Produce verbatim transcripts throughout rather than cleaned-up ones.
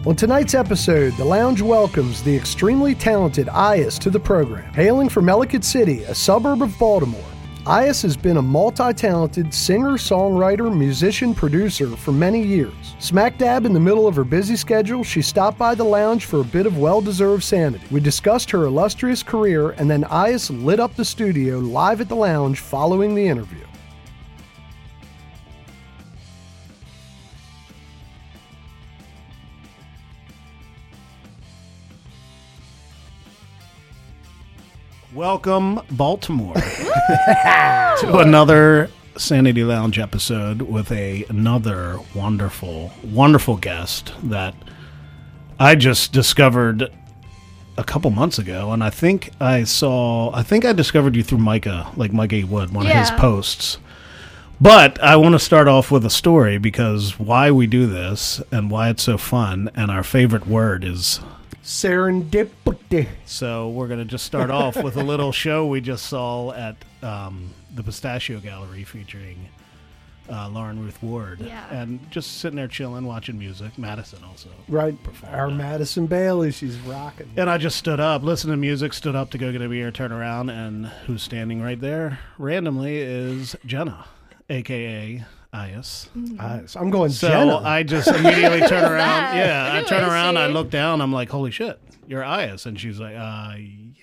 On tonight's episode, the Lounge welcomes the extremely talented Ias to the program. Hailing from Ellicott City, a suburb of Baltimore, Ias has been a multi-talented singer, songwriter, musician, producer for many years. Smack dab in the middle of her busy schedule, she stopped by the Lounge for a bit of well-deserved sanity. We discussed her illustrious career, and then Ias lit up the studio live at the Lounge following the interview. Welcome, Baltimore, to another Sanity Lounge episode with a another wonderful, wonderful guest that I just discovered a couple months ago, and I think I saw, I think I discovered you through Micah, like Micah E. Wood, one yeah. of his posts. But I want to start off with a story because why we do this and why it's so fun, and our favorite word is serendipity. So we're going to just start off with a little show we just saw at um, the Pistachio Gallery featuring uh, Lauren Ruth Ward. Yeah. And just sitting there chilling, watching music. Madison also. Right. Our that. Madison Bailey, she's rocking. And I just stood up, listened to music, stood up to go get a beer, turn around, and who's standing right there randomly is Jenna, a k a. Ias. Ias. I'm going So Jenna. I just immediately turn around. Yeah, I Who turn is around, she? I look down, I'm like, holy shit, you're Ias. And she's like, uh,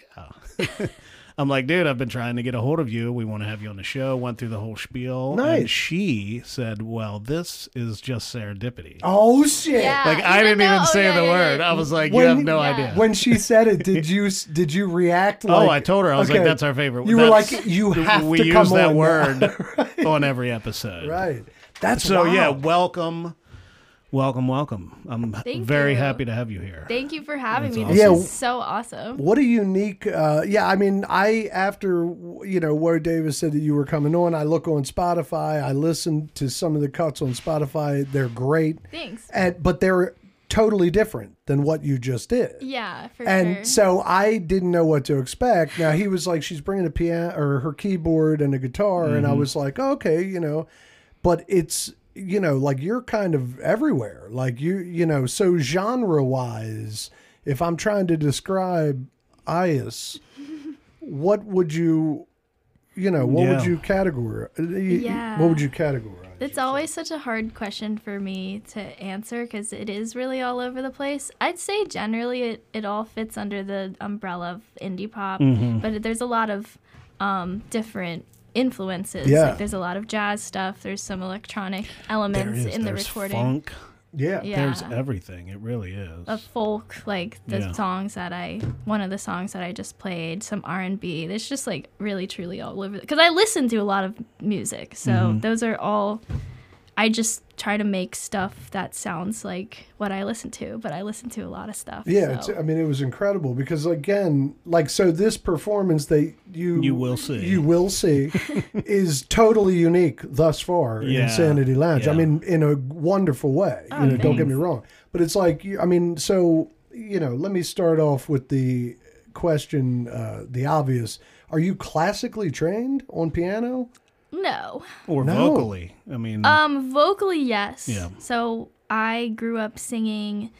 yeah. I'm like, dude, I've been trying to get a hold of you. We want to have you on the show. Went through the whole spiel. Nice. And she said, well, this is just serendipity. Oh, shit. Yeah. Like, you I didn't know? even Oh, say yeah, the yeah, word. yeah. I was like, When- you have no Yeah. idea. When she said it, did you did you react like... oh, I told her. I was okay, like, that's our favorite. You were That's- like, you have we to use come that on word now. right. on every episode. Right. That's So, wild. yeah, welcome. Welcome, welcome. I'm Thank very you. happy to have you here. Thank you for having That's me. awesome. This Yeah. is so awesome. What a unique, uh, yeah, I mean, I, after, you know, Woe Davis said that you were coming on, I look on Spotify, I listen to some of the cuts on Spotify, they're great, Thanks. and but they're totally different than what you just did. Yeah, for And sure. so I didn't know what to expect. Now, he was like, she's bringing a piano, or her keyboard and a guitar, and I was like, okay, you know, but it's, you know, like you're kind of everywhere. Like you, you know, so genre wise, if I'm trying to describe Ias, what would you, you know, what Yeah. would you categorize? Yeah. What would you categorize? It's always such a hard question for me to answer because it is really all over the place. I'd say generally it, it all fits under the umbrella of indie pop, Mm-hmm. but there's a lot of um, different influences. Yeah. Like there's a lot of jazz stuff. There's some electronic There elements is. in the There's recording. funk. Yeah. Yeah. There's everything. It really is. A folk, like the Yeah. songs that I, one of the songs that I just played, some R and B. There's just like really, truly all over. Because I listen to a lot of music, so Mm-hmm. those are all. I just try to make stuff that sounds like what I listen to, but I listen to a lot of stuff. Yeah, it's, so. I mean, it was incredible because again, like, so this performance that you You will see. you will see, is totally unique thus far Yeah, in Sanity Lounge. I yeah. mean, in a wonderful way. Oh, you know, don't get me thanks. wrong, but it's like, you- I mean, so you know, let me start off with the question, uh, the obvious: are you classically trained on piano? No. or No. vocally. I mean, Um, vocally, yes. Yeah. So I grew up singing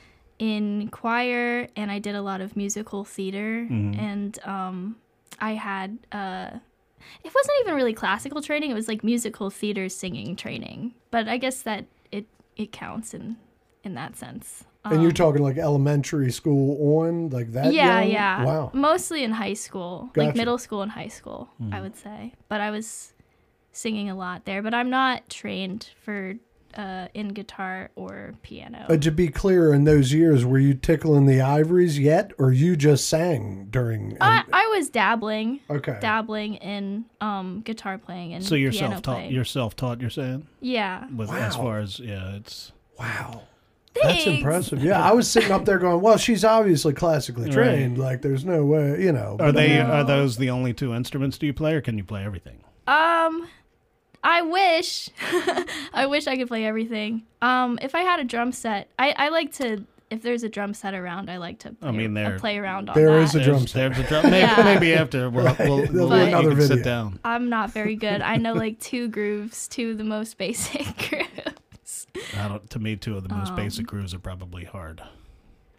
in choir, and I did a lot of musical theater, Mm-hmm. and um, I had uh, it wasn't even really classical training; it was like musical theater singing training. But I guess that it it counts in in that sense. And you're Um, talking like elementary school on, like that? yeah, young? yeah. Wow. Mostly in high school, Gotcha. like middle school and high school, Mm-hmm. I would say. But I was singing a lot there. But I'm not trained for uh, in guitar or piano. Uh, to be clear, in those years, were you tickling the ivories yet, or you just sang during? I, I was dabbling, okay. dabbling in um, guitar playing and so you're piano self-taught. playing. You're self-taught. You're saying, Yeah. with as Wow. far as yeah, it's Wow. That's Thanks. impressive. Yeah, I was sitting up there going, "Well, she's obviously classically Right. trained. Like, there's no way, you know." are but, they uh, are those the only two instruments do you play, or can you play everything? Um, I wish, I wish I could play everything. Um, if I had a drum set, I, I like to. If there's a drum set around, I like to. Play, I mean, there- uh, play around on There that. is a drum There's, set. there's a drum. Maybe, Yeah. maybe after we'll, Right. we'll, There'll be we'll another you can video. sit down. I'm not very good. I know like two grooves, two of the most basic grooves. I don't. To me, two of the most Um, basic grooves are probably hard.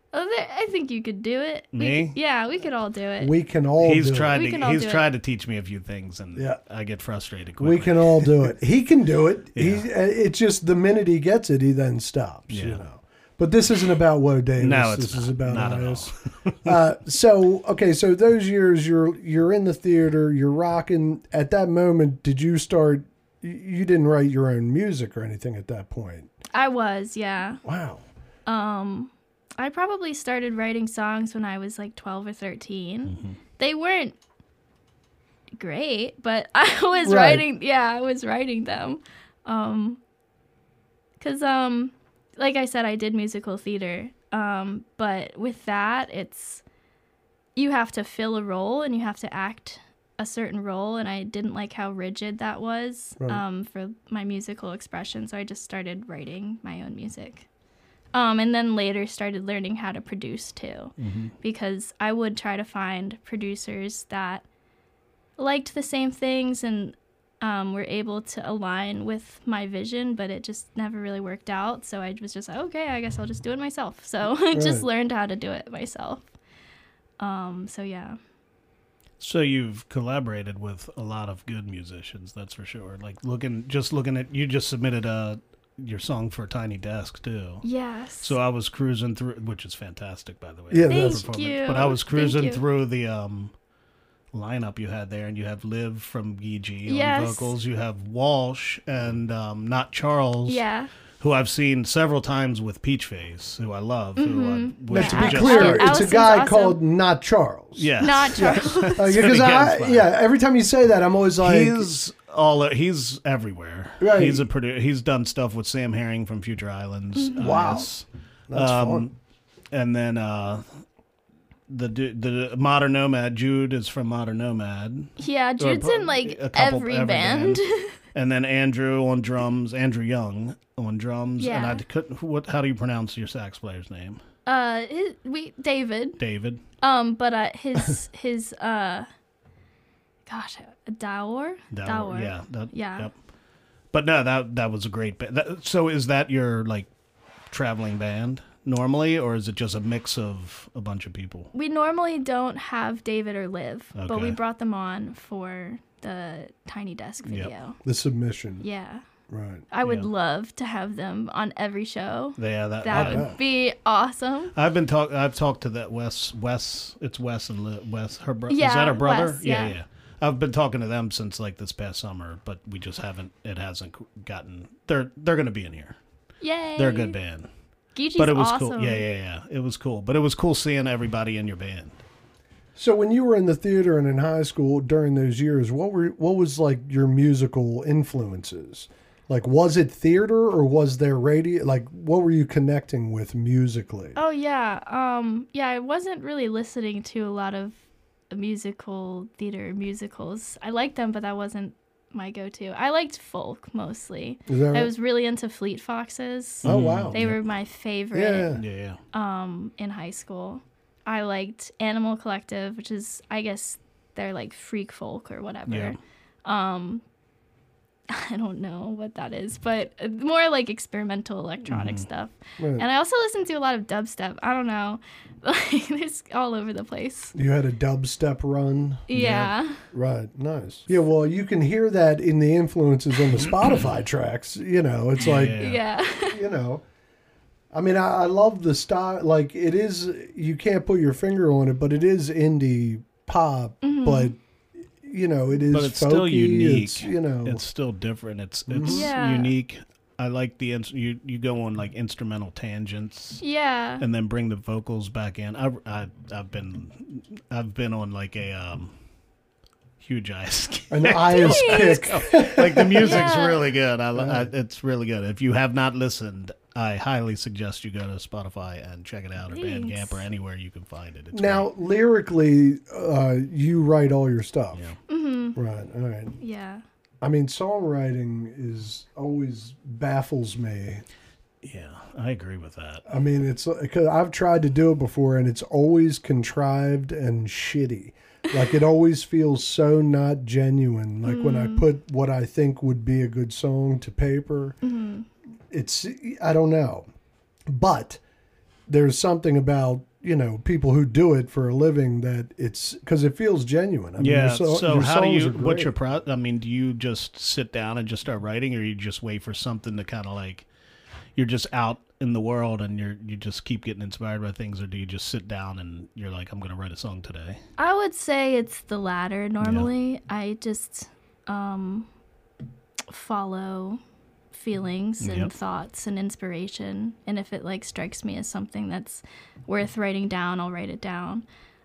Oh, there, I think you could do it. Me? We, yeah, we could all do it. We can all He's do tried We to can all he's do it. tried to teach me a few things, and Yeah. I get frustrated it. quickly. We can all do it. He can do it. Yeah. He's, it's just the minute he gets it, he then stops. Yeah. You know. But this isn't about Woe Davis. No, it's this is not. about Not at Ias. uh, so okay, so those years you're you're in the theater, you're rocking. At that moment, did you start? You you didn't write your own music or anything at that point. I was, yeah. Wow. Um, I probably started writing songs when I was like twelve or thirteen. Mm-hmm. They weren't great, but I was Right. writing, yeah, I was writing them. Um, cause, um, like I said, I did musical theater. Um, but with that, it's, you have to fill a role and you have to act a certain role, and I didn't like how rigid that was Right. um, for my musical expression, so I just started writing my own music. Um, and then later started learning how to produce too, Mm-hmm. because I would try to find producers that liked the same things and um, were able to align with my vision, but it just never really worked out. So I was just like, okay, I guess I'll just do it myself. So I just Right. learned how to do it myself. Um, so yeah. So you've collaborated with a lot of good musicians, that's for sure. Like looking, just looking at you, just submitted a your song for Tiny Desk too. Yes. So I was cruising through, which is fantastic, by the way. Yeah, the that's- Thank performance. you. But I was Thank cruising you. through the um, lineup you had there, and you have Liv from Gigi on Yes. vocals. You have Walsh and um, Not Charles, Yeah. who I've seen several times with Peach Face, who I love. Who I Mm-hmm. wish Now, to we be just clear, started. it's a Allison's guy awesome. called Not Charles. Yeah, Not Charles. Uh, because Again, I, it's fine. yeah, every time you say that, I'm always like, he's all he's everywhere. Right. He's a produ- He's done stuff with Sam Herring from Future Islands. Mm-hmm. Wow. Ias. that's um, fun. And then uh, the du- the Modern Nomad, Jude is from Modern Nomad. Yeah, Jude's Or in like a couple- every, every band. band. And then Andrew on drums, Andrew Young on drums. And Yeah. I couldn't. What? How do you pronounce your sax player's name? uh, his, we David. David. Um, but uh, his his uh, gosh, Daur. Dower. Yeah. That, Yeah. Yep. But no, that that was a great band. That, so is that your like traveling band normally, or is it just a mix of a bunch of people? We normally don't have David or Liv, but we Okay. brought them on for the Tiny Desk Yep. video. The submission. Yeah. Right. I would Yeah. love to have them on every show. Yeah, that. That I- would be awesome. I've been talk. I've talked to that Wes. Wes. It's Wes and Li- Wes. Her brother. Yeah, is that her brother? Wes, yeah, yeah. yeah. I've been talking to them since like this past summer, but we just haven't. It hasn't gotten. They're they're going to be in here. Yay. They're a good band. Gigi's But it was awesome. cool. Yeah, yeah, yeah. It was cool. But it was cool seeing everybody in your band. So when you were in the theater and in high school during those years, what were what was like your musical influences? Like, was it theater or was there radio? Like, what were you connecting with musically? Oh yeah. Um yeah, I wasn't really listening to a lot of musical theater musicals. I liked them, but that wasn't my go-to. I liked folk mostly. Is that I right? was really into Fleet Foxes. Oh wow! They were my favorite yeah. Yeah, yeah. um in high school. I liked Animal Collective, which is I guess they're like freak folk or whatever. Yeah. Um I don't know what that is, but more like experimental electronic Mm-hmm. stuff. Right. And I also listen to a lot of dubstep. I don't know. Like it's all over the place. You had a dubstep run, Yeah. right? Nice. Yeah. Well, you can hear that in the influences on the Spotify tracks. You know, it's like Yeah. Yeah. you know. I mean, I, I love the style. Like, it is. You can't put your finger on it, but it is indie pop. Mm-hmm. But you know, it is. But it's folky, still unique. It's, you know, It's still different. It's it's Yeah. unique. I like the ins- you you go on like instrumental tangents Yeah. and then bring the vocals back in. I, I I've been I've been on like a um huge ice kick. an Ias kick. Like the music's Yeah. really good. I, I it's really good. If you have not listened, I highly suggest you go to Spotify and check it out, or Thanks. Bandcamp, or anywhere you can find it. It's Now, lyrically, uh, you write all your stuff, great. Mm-hmm. right? All right. Yeah. I mean, songwriting is always baffles me. yeah, yeah, I agree with that. I mean, it's because I've tried to do it before, and it's always contrived and shitty. Like, it always feels so not genuine. Like when I put what I think would be a good song to paper, it's I don't know, but there's something about you know, people who do it for a living, that it's because it feels genuine. I mean, Yeah. your so, So your how do songs you? are What's great. your pro? I mean, do you just sit down and just start writing, or you just wait for something to kind of like you're just out in the world and you're you just keep getting inspired by things, or do you just sit down and you're like, I'm going to write a song today? I would say it's the latter normally. I just um, follow feelings and Yep. thoughts and inspiration. And if it like strikes me as something that's worth writing down, I'll write it down.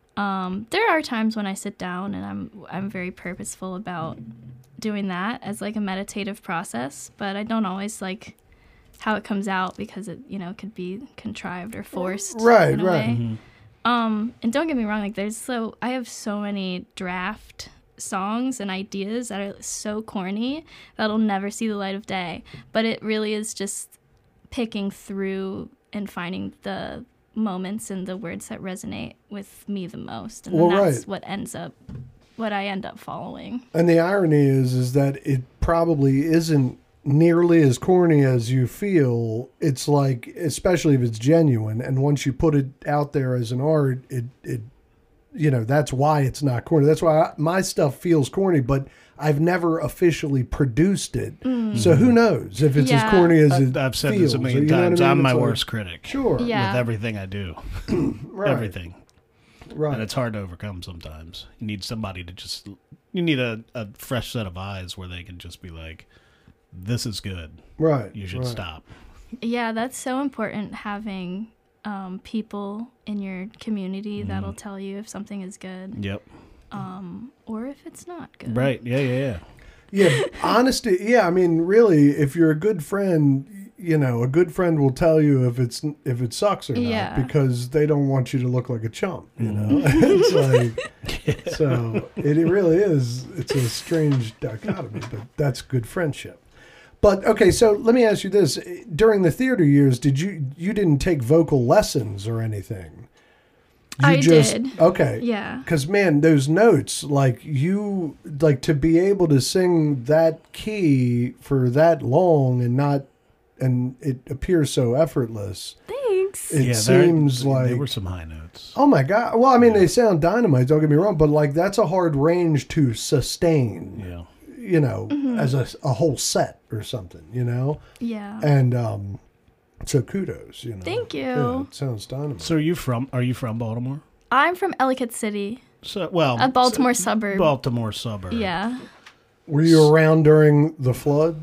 Um, there are times when I sit down and I'm I'm very purposeful about doing that as like a meditative process, but I don't always like how it comes out because it, you know, could be contrived or forced. Right, in a right. way. Mm-hmm. Um, and don't get me wrong, like there's so I have so many draft songs and ideas that are so corny that'll never see the light of day. But it really is just picking through and finding the moments and the words that resonate with me the most. And Well, then that's right. what ends up what I end up following. And the irony is, is that it probably isn't nearly as corny as you feel. It's like, especially if it's genuine, and once you put it out there as an art, it, it, you know, that's why it's not corny. That's why I, my stuff feels corny, but I've never officially produced it. So who knows if it's as Yeah. corny as I, it I've said feels. this a million You know what I times. mean? I'm my It's like- worst critic. Sure. Yeah. With everything I do, Right. everything, Right. and it's hard to overcome sometimes. You need somebody to just, you need a, a fresh set of eyes where they can just be like, this is good. right. You should right. stop. Yeah, that's so important, having um, people in your community Mm-hmm. that'll tell you if something is good Yep. um, or if it's not good. Right. Yeah. Yeah. Yeah. Yeah, honesty. Yeah, I mean, really, if you're a good friend, you know, a good friend will tell you if it's if it sucks or not, Yeah. because they don't want you to look like a chump. You know, it's like so. It, it really is. It's a strange dichotomy, but that's good friendship. But okay, so let me ask you this: during the theater years, did you you didn't take vocal lessons or anything? You I did. Okay. Yeah. Because man, those notes, like you, like to be able to sing that key for that long and not, and it appears so effortless. Thanks. It yeah, there- seems like, there were some high notes. oh my god. Well, I mean, they sound dynamite. Don't get me wrong, but like that's a hard range to sustain. Yeah. You know, Mm-hmm. as a, a whole set or something. You know, Yeah. and um, so kudos. You know, Thank you. Yeah, it sounds dynamite. So are you from? Are you from Baltimore? I'm from Ellicott City, So well, a Baltimore so- suburb. Baltimore suburb. Yeah. Were you around during the flood?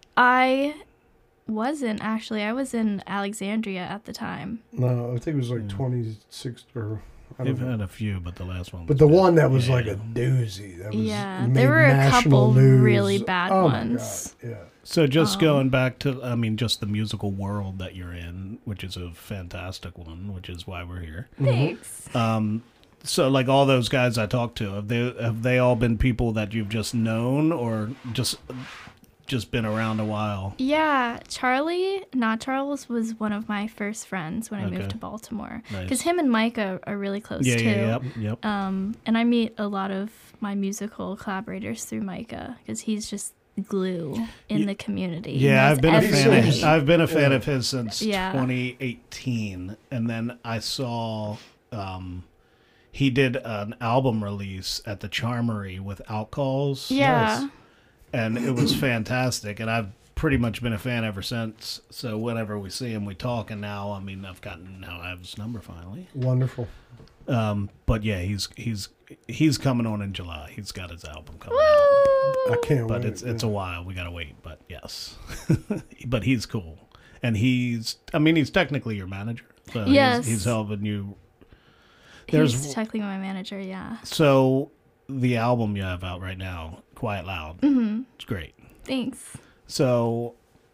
I wasn't actually. I was in Alexandria at the time. No, I think it was like Yeah. twenty-six or I don't We've know. had a few, but the last one. But was the bad. one that was Yeah. like a doozy. That was Yeah, made there were a national couple news. really bad oh ones. My God. Yeah. So just Um, going back to, I mean, just the musical world that you're in, which is a fantastic one, which is why we're here. Thanks. Um, so like all those guys I talked to, have they have they all been people that you've just known or just just been around a while? Yeah, Charlie, not Charles, was one of my first friends when I Okay. moved to Baltimore. Nice. Because him and Micah are really close Yeah, too. yeah, yep, yep. Um, and I meet a lot of my musical collaborators through Micah because he's just glue in Ye- the community. He Yeah, knows I've been a fan. everybody. Of, I've been a fan Yeah. of his since Yeah. twenty eighteen, and then I saw um, he did an album release at the Charmery with Outcalls. Yeah. Nice. And it was fantastic, and I've pretty much been a fan ever since. So whenever we see him, we talk, and now, I mean, I've gotten now I have his number finally. Wonderful. Um, but yeah, he's he's he's coming on in July. He's got his album coming out, Woo! I can't but wait. it's it's a yeah. while. We gotta wait, but yes, but he's cool, and he's I mean he's technically your manager. So Yes. he's, he's helping you. There's He's technically my manager, yeah. so the album you have out right now, Quiet Loud. Mm-hmm. It's great. Thanks. So,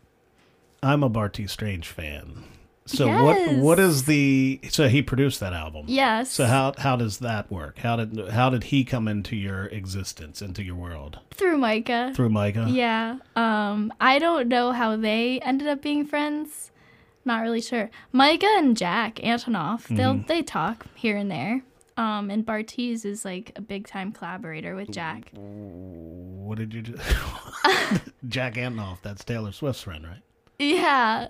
I'm a Barty Strange fan. So what Yes. what is the so he produced that album? Yes. So how how does that work? How did how did he come into your existence, into your world? Through Micah. Through Micah? Yeah. Um, I don't know how they ended up being friends. Not really sure. Micah and Jack Antonoff, they'll Mm-hmm. they talk here and there. Um, and Bartiz is like a big time collaborator with Jack. What did you do? Jack Antonoff, that's Taylor Swift's friend, right? Yeah.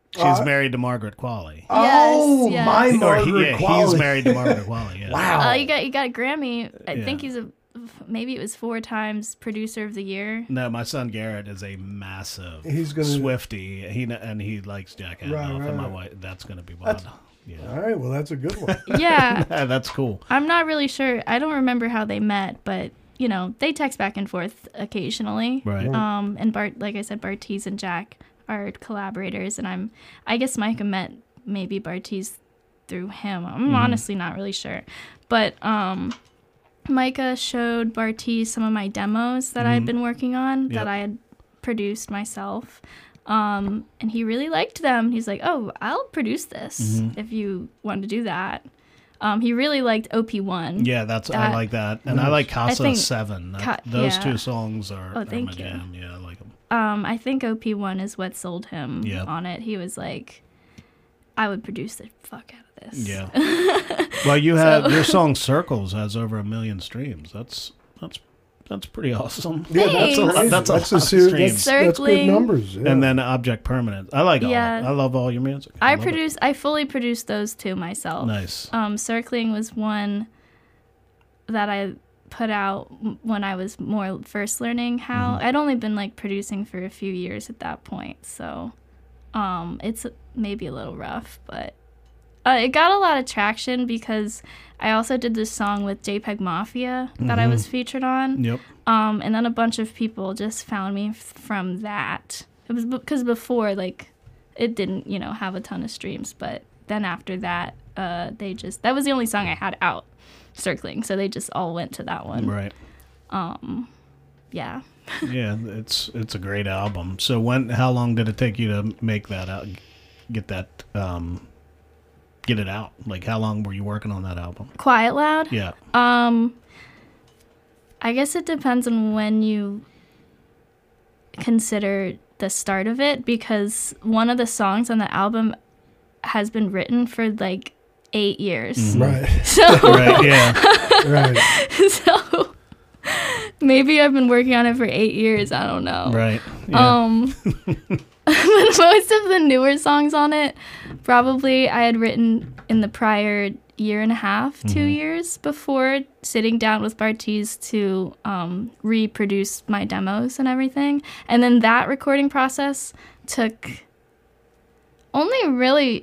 She's Uh, married to Margaret Qualley. Oh, yes. my Or Margaret he, yeah, Qualley. he's married to Margaret Qualley. Yeah. Wow. Uh, you got you got a Grammy. I Yeah. think he's a maybe it was four times producer of the year. No, my son Garrett is a massive He's gonna- Swiftie. He kn- and he likes Jack Antonoff, Right, right, and my right. wife. That's going to be wild. That's- Yeah, All right, well, that's a good one. Yeah, that's cool. I'm not really sure. I don't remember how they met, but you know they text back and forth occasionally. Right. Um, and Bart, like I said, Bartiz and Jack are collaborators, and I'm. I guess Micah met maybe Bartiz through him. I'm Mm-hmm. honestly not really sure, but um. Micah showed Bartiz some of my demos that I had been working on Yep. that I had produced myself. Um, and he really liked them. He's like, oh, I'll produce this Mm-hmm. if you want to do that. Um, he really liked O P one. Yeah, that's I That- like that, and I like Casa think Seven. That, Ca- those yeah. two songs are, Oh, are thank my you. jam. Yeah, I like them. Um, I think O P one is what sold him Yep. on it. He was like, I would produce the fuck out of this. Yeah. Well, you have your song "Circles" has over a million streams. That's that's that's pretty awesome. Yeah, that's a, Thanks. That's a lot of ser- streams. that's, that's good Circling. numbers. Yeah. And then Object Permanent. I like all. Yeah. Yeah. I love all your music. I love it. produced, I fully produced those two myself. Nice. Um, Circling was one that I put out m- when I was more first learning how. Mm-hmm. I'd only been like producing for a few years at that point, so um, it's maybe a little rough, but uh, it got a lot of traction because I also did this song with JPEG Mafia that I was featured on. Yep. Um, and then a bunch of people just found me f- from that. It was because before, like, it didn't, you know, have a ton of streams. But then after that, uh, they just, that was the only song I had out, Circling. So they just all went to that one. Right. Yeah. Yeah, it's it's a great album. So when how long did it take you to make that out, get that um get it out? Like how long were you working on that album? Quiet Loud? Yeah. Um, I guess it depends on when you consider the start of it, because one of the songs on the album has been written for like eight years. right, So, Right, yeah. right. so maybe I've been working on it for eight years. I don't know. Right. Yeah. Um, but most of the newer songs on it, probably I had written in the prior year and a half, two years before sitting down with Bartiz to um, reproduce my demos and everything. And then that recording process took only really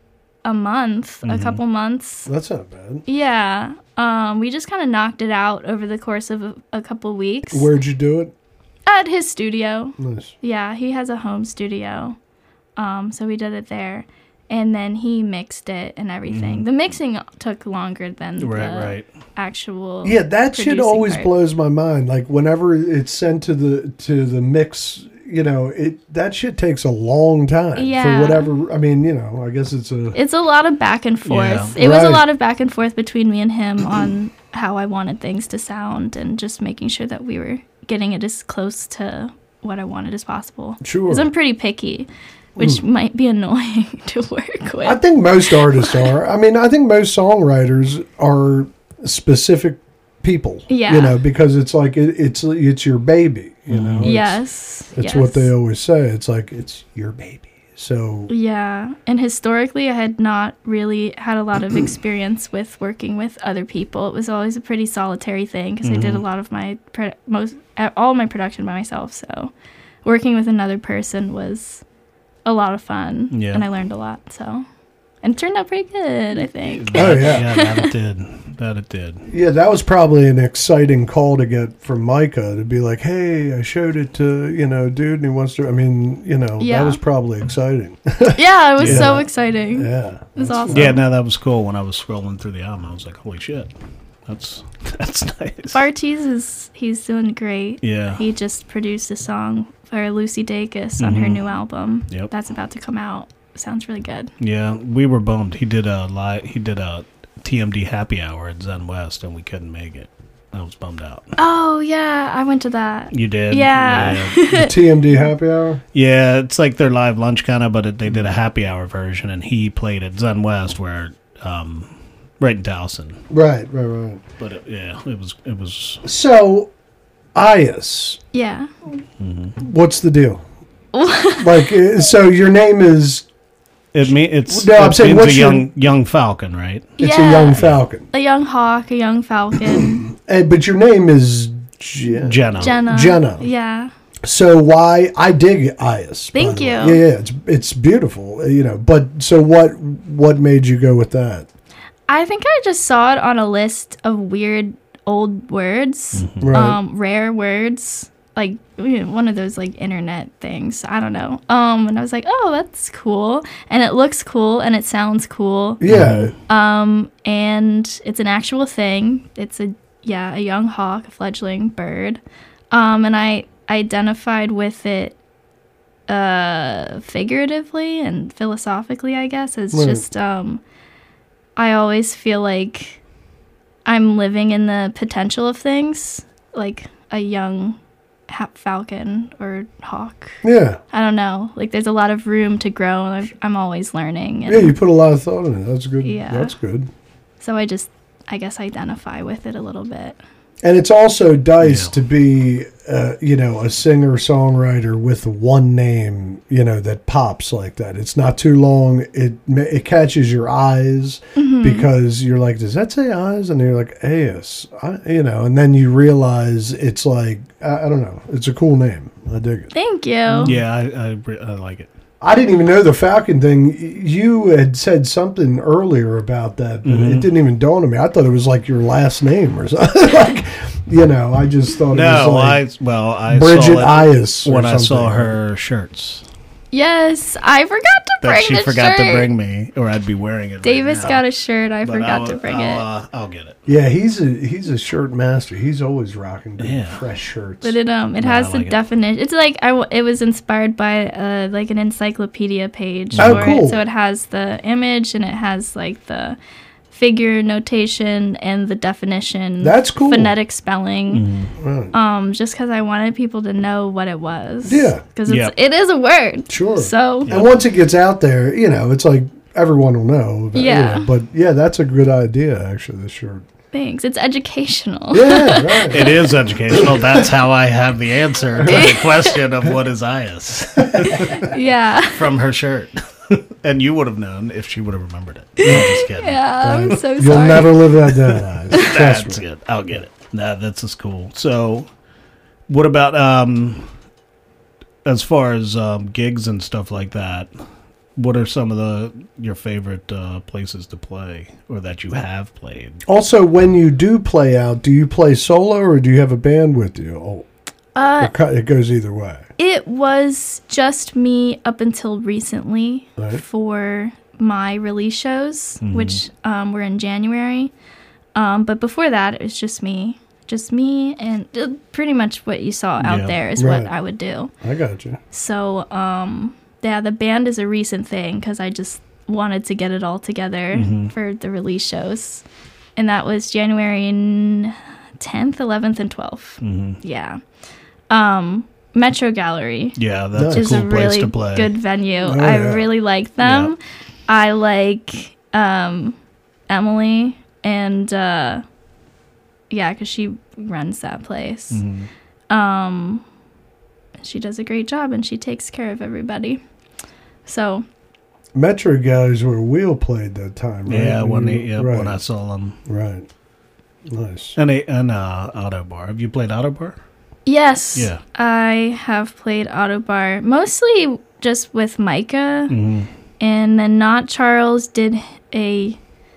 a month, a couple months. That's not bad. Yeah. Um, we just kind of knocked it out over the course of a, a couple weeks. Where'd you do it? At his studio. Nice. Yeah, he has a home studio. Um, so we did it there. And then he mixed it and everything. The mixing took longer than Right, the right. actual Yeah, that shit producing always part. blows my mind. Like whenever it's sent to the to the mix, you know, it that shit takes a long time Yeah. for whatever. I mean, you know, I guess it's a It's a lot of back and forth. Yeah. It was a Right. lot of back and forth between me and him on how I wanted things to sound and just making sure that we were getting it as close to what I wanted as possible. Sure. Because I'm pretty picky, which might be annoying to work with. I think most artists are. I mean, I think most songwriters are specific people. Yeah. You know, because it's like it, it's it's your baby. You know. It's- yes. It's yes. what they always say. It's like it's your baby. So Yeah, and historically, I had not really had a lot of experience with working with other people. It was always a pretty solitary thing because I did a lot of my pro- most all my production by myself. So, working with another person was a lot of fun, Yeah. and I learned a lot. So, and it turned out pretty good, I think. Oh, yeah. Yeah, that it did. That it did. yeah, that was probably an exciting call to get from Micah to be like, "Hey, I showed it to you know, dude, and he wants to." I mean, you know, Yeah. that was probably exciting. Yeah, it was so Yeah. exciting. yeah, It was that's awesome. Yeah, no, that was cool. When I was scrolling through the album, I was like, "Holy shit, that's that's nice." Bartiz is he's doing great. Yeah. He just produced a song for Lucy Dacus on her new album. Yep. That's about to come out. Sounds really good. Yeah, we were bummed. He did a live. He did a T M D happy hour at Zen West, and we couldn't make it. I was bummed out. Oh yeah, I went to that. You did? Yeah. Yeah, The T M D happy hour. yeah, it's like their live lunch kind of, but it, they did a happy hour version, and he played at Zen West, where um, right in Towson. Right, right, right. But it, yeah, it was it was. So, Ias, Yeah. what's the deal? Like, uh, so your name is It mean it's No, it I'm saying, means what's a your- young young falcon, right? It's Yeah. a young falcon. A young hawk, a young falcon. And, but your name is Je- Jenna. Jenna. Jenna. Yeah. So why I dig Ias. by Thank the way. you. Yeah, yeah, it's it's beautiful, you know. But so what? What made you go with that? I think I just saw it on a list of weird old words, Right. um, rare words, like you know, one of those like internet things. I don't know. Um, and I was like, oh, that's cool, and it looks cool, and it sounds cool. Yeah. Um, and it's an actual thing. It's a yeah, a young hawk, a fledgling bird. Um, and I identified with it uh figuratively and philosophically, I guess. It's Right. just um I always feel like I'm living in the potential of things, like a young ha- falcon or hawk. Yeah. I don't know. Like there's a lot of room to grow, and I've, I'm always learning. And Yeah. You put a lot of thought in it. That's good. Yeah. That's good. so I just, I guess, identify with it a little bit. And it's also nice Yeah. to be, uh, you know, a singer songwriter with one name, you know, that pops like that. It's not too long. It ma- it catches your eyes Mm-hmm. because you're like, does that say eyes? And you're like, Ayas, I, you know, and then you realize it's like, I, I don't know, it's a cool name. I dig it. Thank you. Yeah, I, I re- I like it. I didn't even know the Falcon thing. You had said something earlier about that, but Mm-hmm. it didn't even dawn on me. I thought it was like your last name or something. Like, you know, I just thought it No, was like I well I Bridget saw it Ias or when I saw something. her shirts Yes, I forgot to that bring she the forgot shirt. to bring me, or I'd be wearing it. right Davis now. got a shirt. I But forgot I'll- to bring I'll, it. Uh, I'll get it. Yeah, he's a he's a shirt master. He's always rocking good, Yeah. fresh shirts. But it um it No, has I the like it. definition. It's like I w- it was inspired by uh like an encyclopedia page Oh, for cool. it. So it has the image and it has like the figure notation and the definition. That's cool. Phonetic spelling. Right. Um, just because I wanted people to know what it was. Yeah. Because Yep. it is a word. Sure. So And once it gets out there, you know, it's like everyone will know. About, Yeah. You know, but yeah, that's a good idea, actually, this shirt. thanks. It's educational. Yeah, right. It is educational. That's how I have the answer to the question of what is Ias yeah. from her shirt. And you would have known if she would have remembered it. I'm just kidding. Yeah. I'm so You'll sorry. never live that down, Ias. Trust That's me. good. I'll get it. Nah, that's just cool. So, what about um, as far as um, gigs and stuff like that? What are some of the your favorite uh, places to play, or that you have played? Also, when you do play out, do you play solo or do you have a band with you? Oh, Uh, it co- it goes either way. It was just me up until recently Right. for my release shows, which um, were in January. Um, but before that, it was just me. Just me, and uh, pretty much what you saw out Yeah. there is Right. what I would do. I got you. So, um, yeah, the band is a recent thing because I just wanted to get it all together for the release shows. And that was January tenth, eleventh, and twelfth. Yeah. Um, Metro Gallery Yeah, that's is a a cool place really to play. good venue. Oh, I yeah. really like them. I like um, Emily, and uh, yeah, because she runs that place. Mm-hmm. Um, she does a great job, and she takes care of everybody. So Metro guys were wheel played that time, right? Yeah, when they, yeah, right. when I saw them, Right. Nice. and a, and uh, Auto Bar. Have you played Auto Bar? yes, Yeah. I have played Autobar mostly just with Micah. Mm-hmm. And then Not Charles did a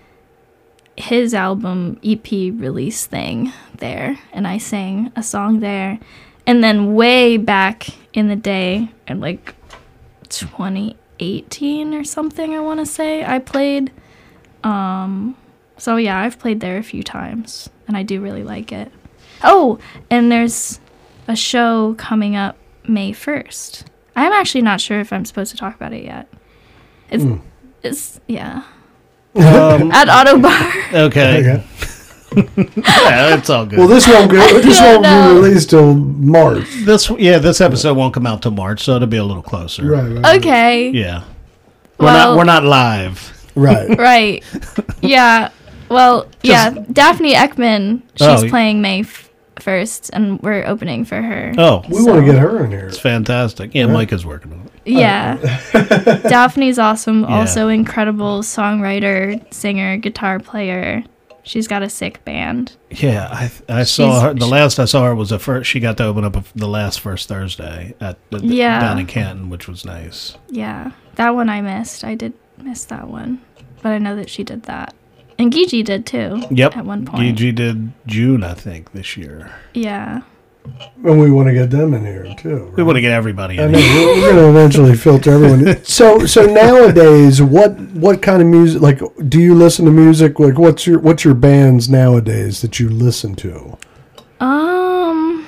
his album E P release thing there, and I sang a song there. And then way back in the day, in like twenty eighteen or something, I want to say, I played. Um, so yeah, I've played there a few times, and I do really like it. Oh, and there's a show coming up May first. I'm actually not sure if I'm supposed to talk about it yet. It's, Mm. it's yeah. Um, At Autobar. okay. Okay. Yeah, it's all good. Well, this won't go. This don't won't know. be released till March. this yeah, this episode won't come out till March, so it'll be a little closer. Right. Right. Okay. Yeah. We're Well- not we're not live. Right. Right. Yeah. Well, yeah. Daphne Ekman, she's Oh, playing May f- first, and we're opening for her. Oh, We So- want to get her in here. it's fantastic. Yeah, Yeah. Mike is working on it. Yeah. Daphne's awesome. Yeah. Also incredible songwriter, singer, guitar player. She's got a sick band. Yeah, I I saw She's- her. The last I saw her was the first. She got to open up a, the last first Thursday at the, Yeah. down in Canton, which was nice. Yeah. That one I missed. I did miss that one. But I know that she did that. And Gigi did too. Yep, At one point. Gigi did June, I think, this year. Yeah. And we want to get them in here too. We right? want to get everybody I in. know here. we're, we're going to eventually filter everyone. So, so nowadays, what what kind of music? Like, do you listen to music? Like, what's your what's your bands nowadays that you listen to? Um.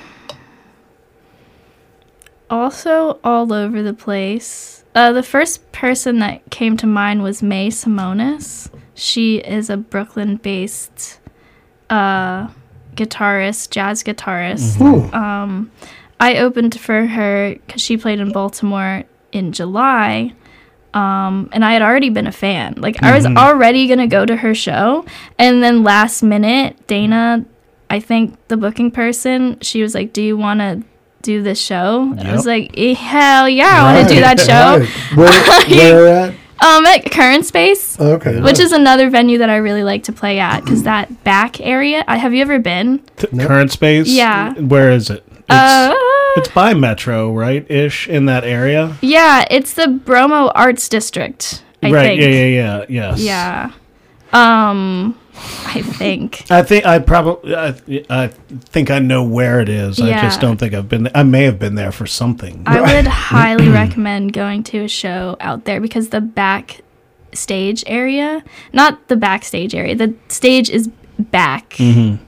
Also, all over the place. Uh, the first person that came to mind was May Simonis. She is a Brooklyn-based uh, guitarist, jazz guitarist. Hmm. Um, I opened for her because she played in Baltimore in July. Um, and I had already been a fan. Like, I was already going to go to her show. And then last minute, Dana, I think the booking person, she was like, do you want to do this show? And I was Yep. like, eh, hell yeah, I want to do that show. Right. Where, where at? Um, at Current Space, Okay. which is another venue that I really like to play at, because that back area, I, have you ever been? T- Current space. Yeah. Where is it? It's, Uh, it's by Metro, right? Ish in that area. yeah, it's the Bromo Arts District, I right. think. Yeah. Yeah. Yeah. Yes. Yeah. Um, I think. I think I probably I, I think I know where it is. I just Yeah. don't think I've been there. I may have been there for something. I would highly recommend going to a show out there, because the back stage area, not the backstage area, the stage is back Mhm.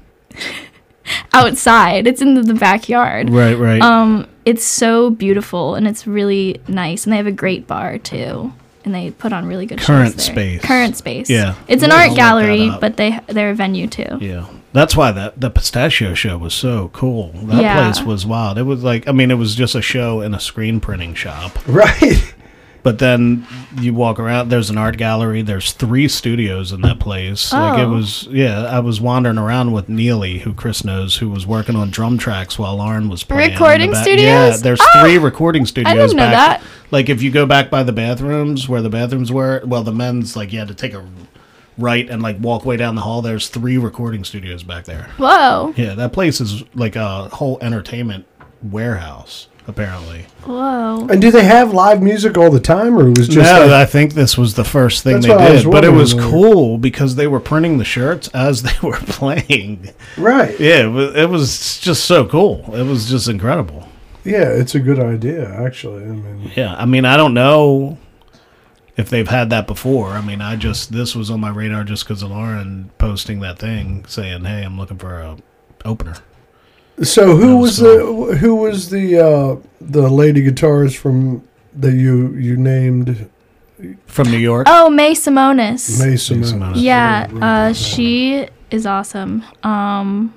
outside. It's in the, the backyard. Right, right. Um, it's so beautiful, and it's really nice, and they have a great bar too, and they put on really good Current shows there. Space. Current Space. Yeah. It's an Yeah, I'll art look gallery, that up. but they they're a venue too. Yeah, that's why that the Pistachio show was so cool. That Yeah. place was wild. It was like, I mean, it was just a show in a screen printing shop. Right. But then you walk around. There's an art gallery. There's three studios in that place. Like it Oh. was, yeah. I was wandering around with Neely, who Chris knows, who was working on drum tracks while Lauren was playing. in the Recording back. studios? Yeah, there's Oh, three recording studios. didn't know back. that. Like if you go back by the bathrooms, where the bathrooms were, well, the men's like you had to take a right and like walk way down the hall. There's three recording studios back there. Whoa, Yeah, that place is like a whole entertainment warehouse, apparently. whoa. And do they have live music all the time, or it was just no, like, I think this was the first thing That's they what I was did, but it was wondering. cool because they were printing the shirts as they were playing. right? Yeah, it was, it was just so cool. It was just incredible. Yeah, it's a good idea, actually. I mean, Yeah, I mean, I don't know if they've had that before. I mean, I just this was on my radar just because of Lauren posting that thing saying, "Hey, I'm looking for a opener." so who That was was the who was the uh, the lady guitarist from that you you named From New York. Oh, May Simonis. May Simonis. Simonis? Yeah, Right, right, uh, right. she is awesome. Um,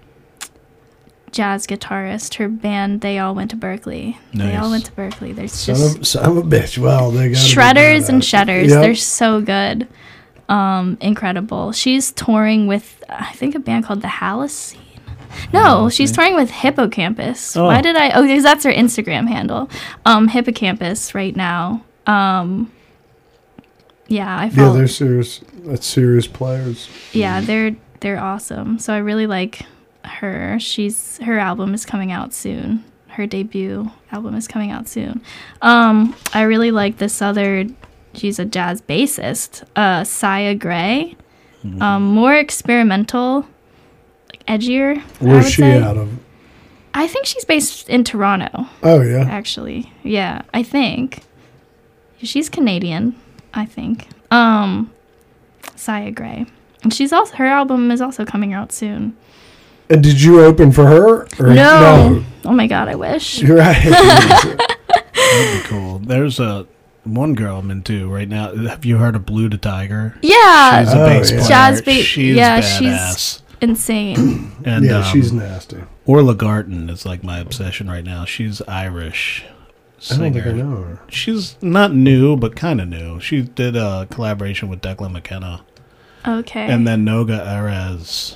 jazz guitarist. Her band, they all went to Berkeley. They all Nice. went to Berkeley. There's Son just of, son of a bitch. Wow, they got shredders and shutters. Yep. They're so good. Um, incredible. She's touring with, I think, a band called the Halocene. No, she's touring with Hippocampus. Oh. Why did I? Oh, because that's her Instagram handle. Um, Hippocampus right now. Um, yeah, I Yeah, follow. they're serious. That's serious players. Yeah, they're they're awesome. So I really like her. She's her album is coming out soon. Her debut album is coming out soon. Um, I really like this other. She's a jazz bassist, uh, Saya Gray. Um, more experimental, like edgier. I Where's would she say. out of? I think she's based in Toronto. Oh yeah. Actually, yeah, I think she's Canadian. I think. Um, Saya Gray, and she's also her album is also coming out soon. And did you open for her? Or No. Oh my god, I wish. You're right. That'd be cool. There's a one girl I'm into right now. Have you heard of Blue the Tiger? Yeah, She's a Oh, bass yeah. player. Jazz ba- She's yeah, badass. she's insane. and yeah, um, she's nasty. Orla Garten is like my obsession right now. She's Irish I don't singer. think I know her. She's not new, but kind of new. She did a collaboration with Declan McKenna, Okay. and then Noga Erez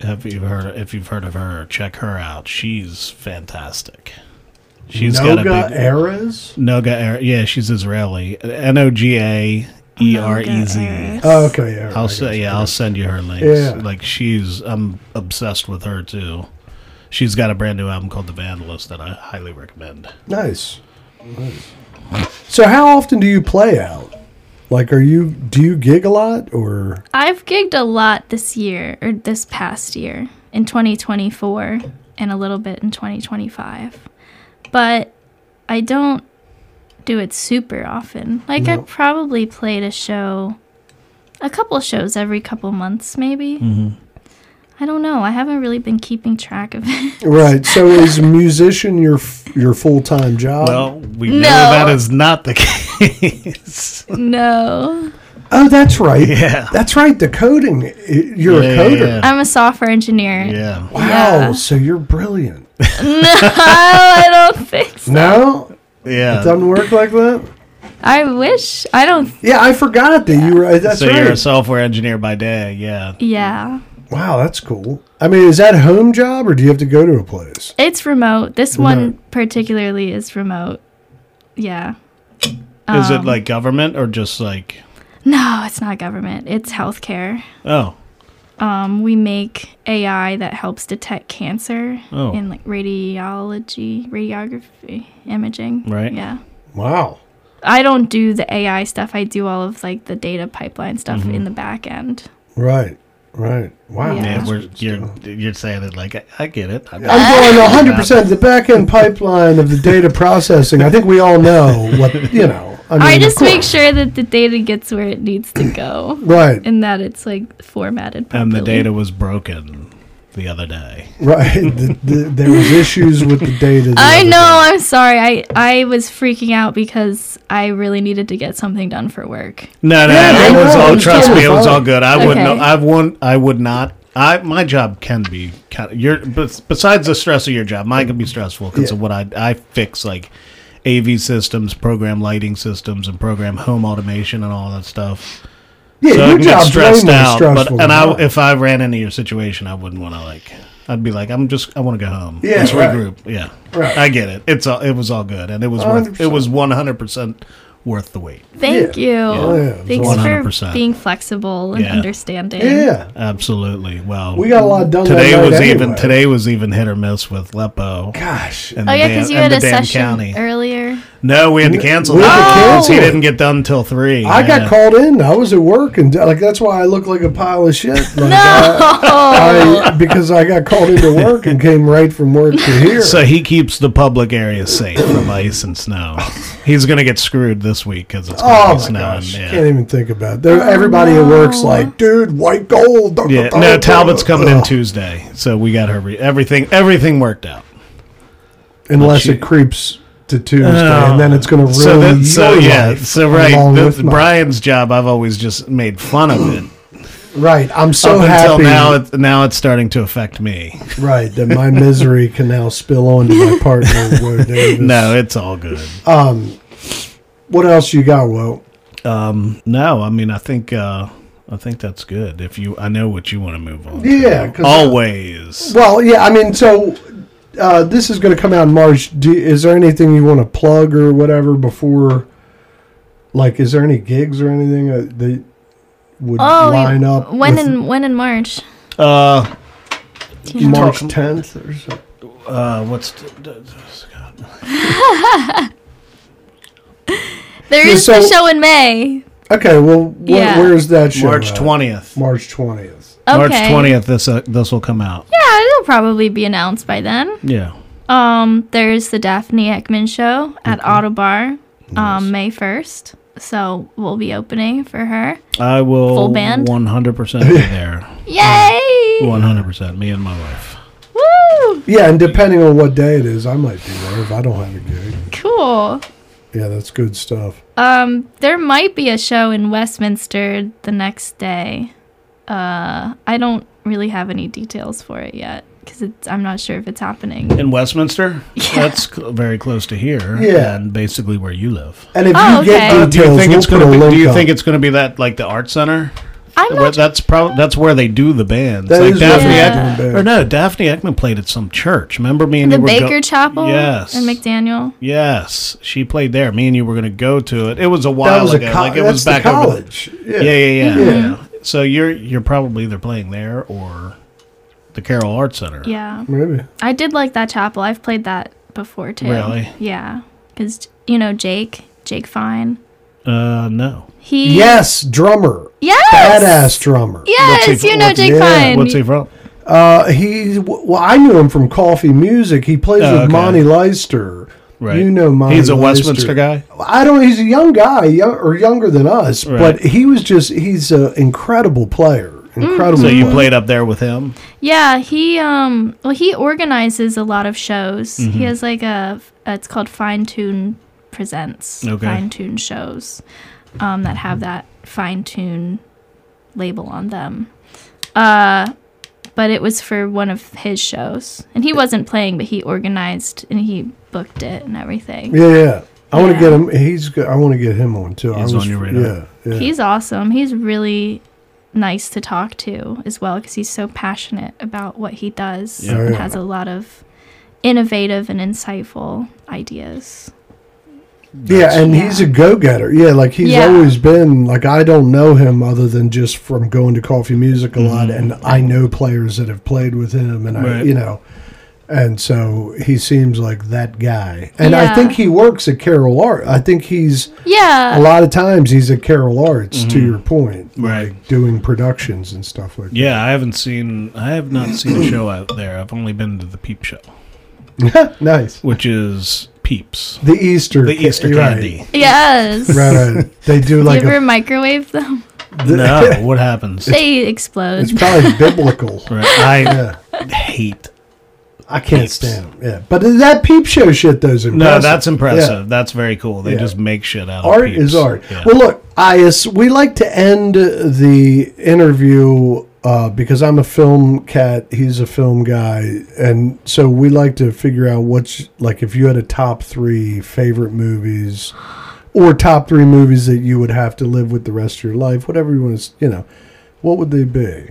have you heard if you've heard of her, check her out. She's fantastic. She's Noga got a big Erez? Noga Erez. Yeah, she's Israeli. N O G A E R E Z. Noga Erez. Oh, okay, yeah. I'll I say, guess. yeah, I'll send you her links. Yeah. Like she's, I'm obsessed with her too. She's got a brand new album called The Vandalist that I highly recommend. Nice. Nice. So, how often do you play out? Like, are you do you gig a lot or? I've gigged a lot this year, or this past year, in twenty twenty-four, and a little bit in twenty twenty-five. But I don't do it super often. Like, No. I probably played a show, a couple shows every couple months, maybe. Mm-hmm. I don't know. I haven't really been keeping track of it. Right. So, is musician your f- your full time job? Well, we No. know that is not the case. No. Oh, that's right. Yeah. That's right. The coding. I- You're Yeah, a coder. yeah. I'm a software engineer. Yeah. Wow. Yeah. So you're brilliant. No, I don't think so. No, it Yeah. doesn't work like that. I wish. I don't. Yeah, I forgot that you were. That's so right. you're a software engineer by day, yeah. Yeah. Wow, that's cool. I mean, is that a home job or do you have to go to a place? It's remote. This Remote. one particularly is remote. Yeah. Is it Um, like government or just like, No, it's not government. It's healthcare. oh, Um, we make A I that helps detect cancer Oh. in like radiology, radiography, imaging. Right. Yeah. Wow. I don't do the A I stuff. I do all of like the data pipeline stuff Mm-hmm. in the back end. Right. Right. Wow. Yeah. yeah, that's we're, good you're stuff. you're saying it like I, I get it. I- I'm going one hundred percent the back end pipeline of the data processing. I think we all know what, you know. I, mean, I of just make course. sure that the data gets where it needs to go Right. and that it's like formatted properly. and the data was broken the other day. Right. The, the, there was issues with the data. the I other know. day. I'm sorry. I, I was freaking out because I really needed to get something done for work. No, no, Yeah, it no, was no, all. it's Trust me, totally it was fine. all good. I wouldn't. Okay. I wouldn't. I would not. I my job can be kind of your. But besides the stress of your job, mine can be stressful because Yeah. of what I I fix like A V systems, program lighting systems, and program home automation and all that stuff. Yeah, So I your can get job's stressed way more out. stressful But and than I, mine. if I ran into your situation, I wouldn't want to like. I'd be like, I'm just. I want to go home. Yeah, Let's right. regroup. Yeah, Right. I get it. It's all. It was all good, and it was one hundred worth. percent. It was one hundred percent worth the wait. Thank Yeah. you. Oh, yeah. Thanks one hundred for percent. being flexible and Yeah. understanding. Yeah. Absolutely. Well, We got a lot done today that night was anyway. even today was even hit or miss with Lepo. Gosh. And Oh the yeah, Dan- because you and had the a Dan session County. earlier. No, we had to cancel. We had to that. cancel He it. didn't get done until three. I yeah. got called in. I was at work, and like that's why I look like a pile of shit. Like, No. I, I, because I got called into work and came right from work to here. So he keeps the public areas safe from ice and snow. He's gonna get screwed this week because it's gonna oh be my snowing. gosh, Yeah. can't even think about it. There, everybody at work's no. like, dude, white gold. da, Yeah, da, no, da, Talbot's da." coming in Ugh. Tuesday, so we got her. Re- everything, everything worked out. Unless She- it creeps to Tuesday, Oh. and then it's going to ruin So, that, your so yeah, life. so right. along The, with mine. Brian's job, I've always just made fun of it. Right, I'm so Up until happy. now, it, now it's starting to affect me. Right, that my misery can now spill on to my partner, Will Davis. No, it's all good. Um, what else you got, Will? Um, no, I mean, I think, uh, I think that's good. If you, I know what you want to move on. Yeah, to. 'cause- always. Well, yeah, I mean, so uh, this is going to come out in March. Do, is there anything you want to plug or whatever before? Like, is there any gigs or anything uh, that would Oh, line up? when with in when in March? Uh, Do you know? March talk- tenth or something? uh, what's the, the- God. There Yeah, is so- the show in May. Okay, well, wh- Yeah. where's that show? March at? twentieth. March twentieth. Okay. March twentieth. This uh, this will come out. Yeah, it'll probably be announced by then. Yeah. Um, there's the Daphne Ekman show at Autobar, um, May first. So we'll be opening for her. I will Full band? one hundred percent be there. Yay! one hundred percent. Me and my wife. Woo! Yeah, and depending on what day it is, I might be there if I don't have a gig. Cool. Yeah, that's good stuff. Um, there might be a show in Westminster the next day. Uh, I don't really have any details for it yet because I'm not sure if it's happening. In Westminster? Yeah. That's cl- very close to here. Yeah. And basically where you live. And if Oh, you get okay. Uh, details, do you think we'll it's put going a to be? link Do you up. think it's going to be that like the art center I'm Well, not. that's probably that's where they do the bands. That like is where Daphne they Ekman, do the or no, Daphne Ekman played at some church. Remember me and the you were Baker go- Chapel. Yes. In McDaniel. Yes, she played there. Me and you were going to go to it. It was a while That was ago. a co- like it that's was the back over. college. Yeah, yeah, yeah. yeah. So you're you're probably either playing there or the Carroll Arts Center. Yeah. Maybe. I did like that chapel. I've played that before too. Really? Yeah. Because you know Jake, Jake Fine. Uh, no. He. Yes, drummer. Yes. Badass drummer. Yes, What's he- you know what's- Jake yeah, Fine. What's he from? Uh, he well, I knew him from Coffee Music. He plays Oh, with okay. Monty Leister. Right. You know Monty. He's a Leister. Westminster guy. I don't. He's a young guy, young, or younger than us, Right. but he was just. He's an incredible player. Incredible. So you player. played up there with him? Yeah, he um well he organizes a lot of shows. Mm-hmm. He has like a it's called Fine Tune Presents. Okay. Fine Tune shows um that have that Fine Tune label on them. Uh but it was for one of his shows. And he wasn't playing, but he organized and he booked it and everything. Yeah, yeah. I want to Yeah. get him. He's. good. I want to get him on too. He's I was, on your radar. Yeah, yeah. He's awesome. He's really nice to talk to as well because he's so passionate about what he does Yeah. and Oh, yeah. has a lot of innovative and insightful ideas. Yeah, and Yeah. he's a go-getter. Yeah, like he's Yeah. always been. Like I don't know him other than just from going to Coffee Music a lot, and I know players that have played with him, and I, Right. you know, and so he seems like that guy. And I Yeah. think he works at Carroll Art. I think he's Yeah. a lot of times he's at Carroll Arts. To your point, Right. like doing productions and stuff like Yeah, I haven't seen. I have not seen a show out there. I've only been to the Peep Show, that. Nice. which is Peeps, The Easter, the ca- Easter right. candy. Yes. Right, right. They do Do like you ever a. microwave them? No, what happens? They explode. It's probably biblical. Right, I Yeah. hate. I can't Peeps. stand them. Yeah, but that Peep Show shit, those impressive. No, that's impressive. Yeah. That's very cool. They Yeah. just make shit out Art of Peeps. is art. Yeah. Well, look, Ias, we like to end the interview uh, because I'm a film cat. He's a film guy, and so we like to figure out what's like if you had a top three favorite movies, or top three movies that you would have to live with the rest of your life, whatever you want to, you know, what would they be?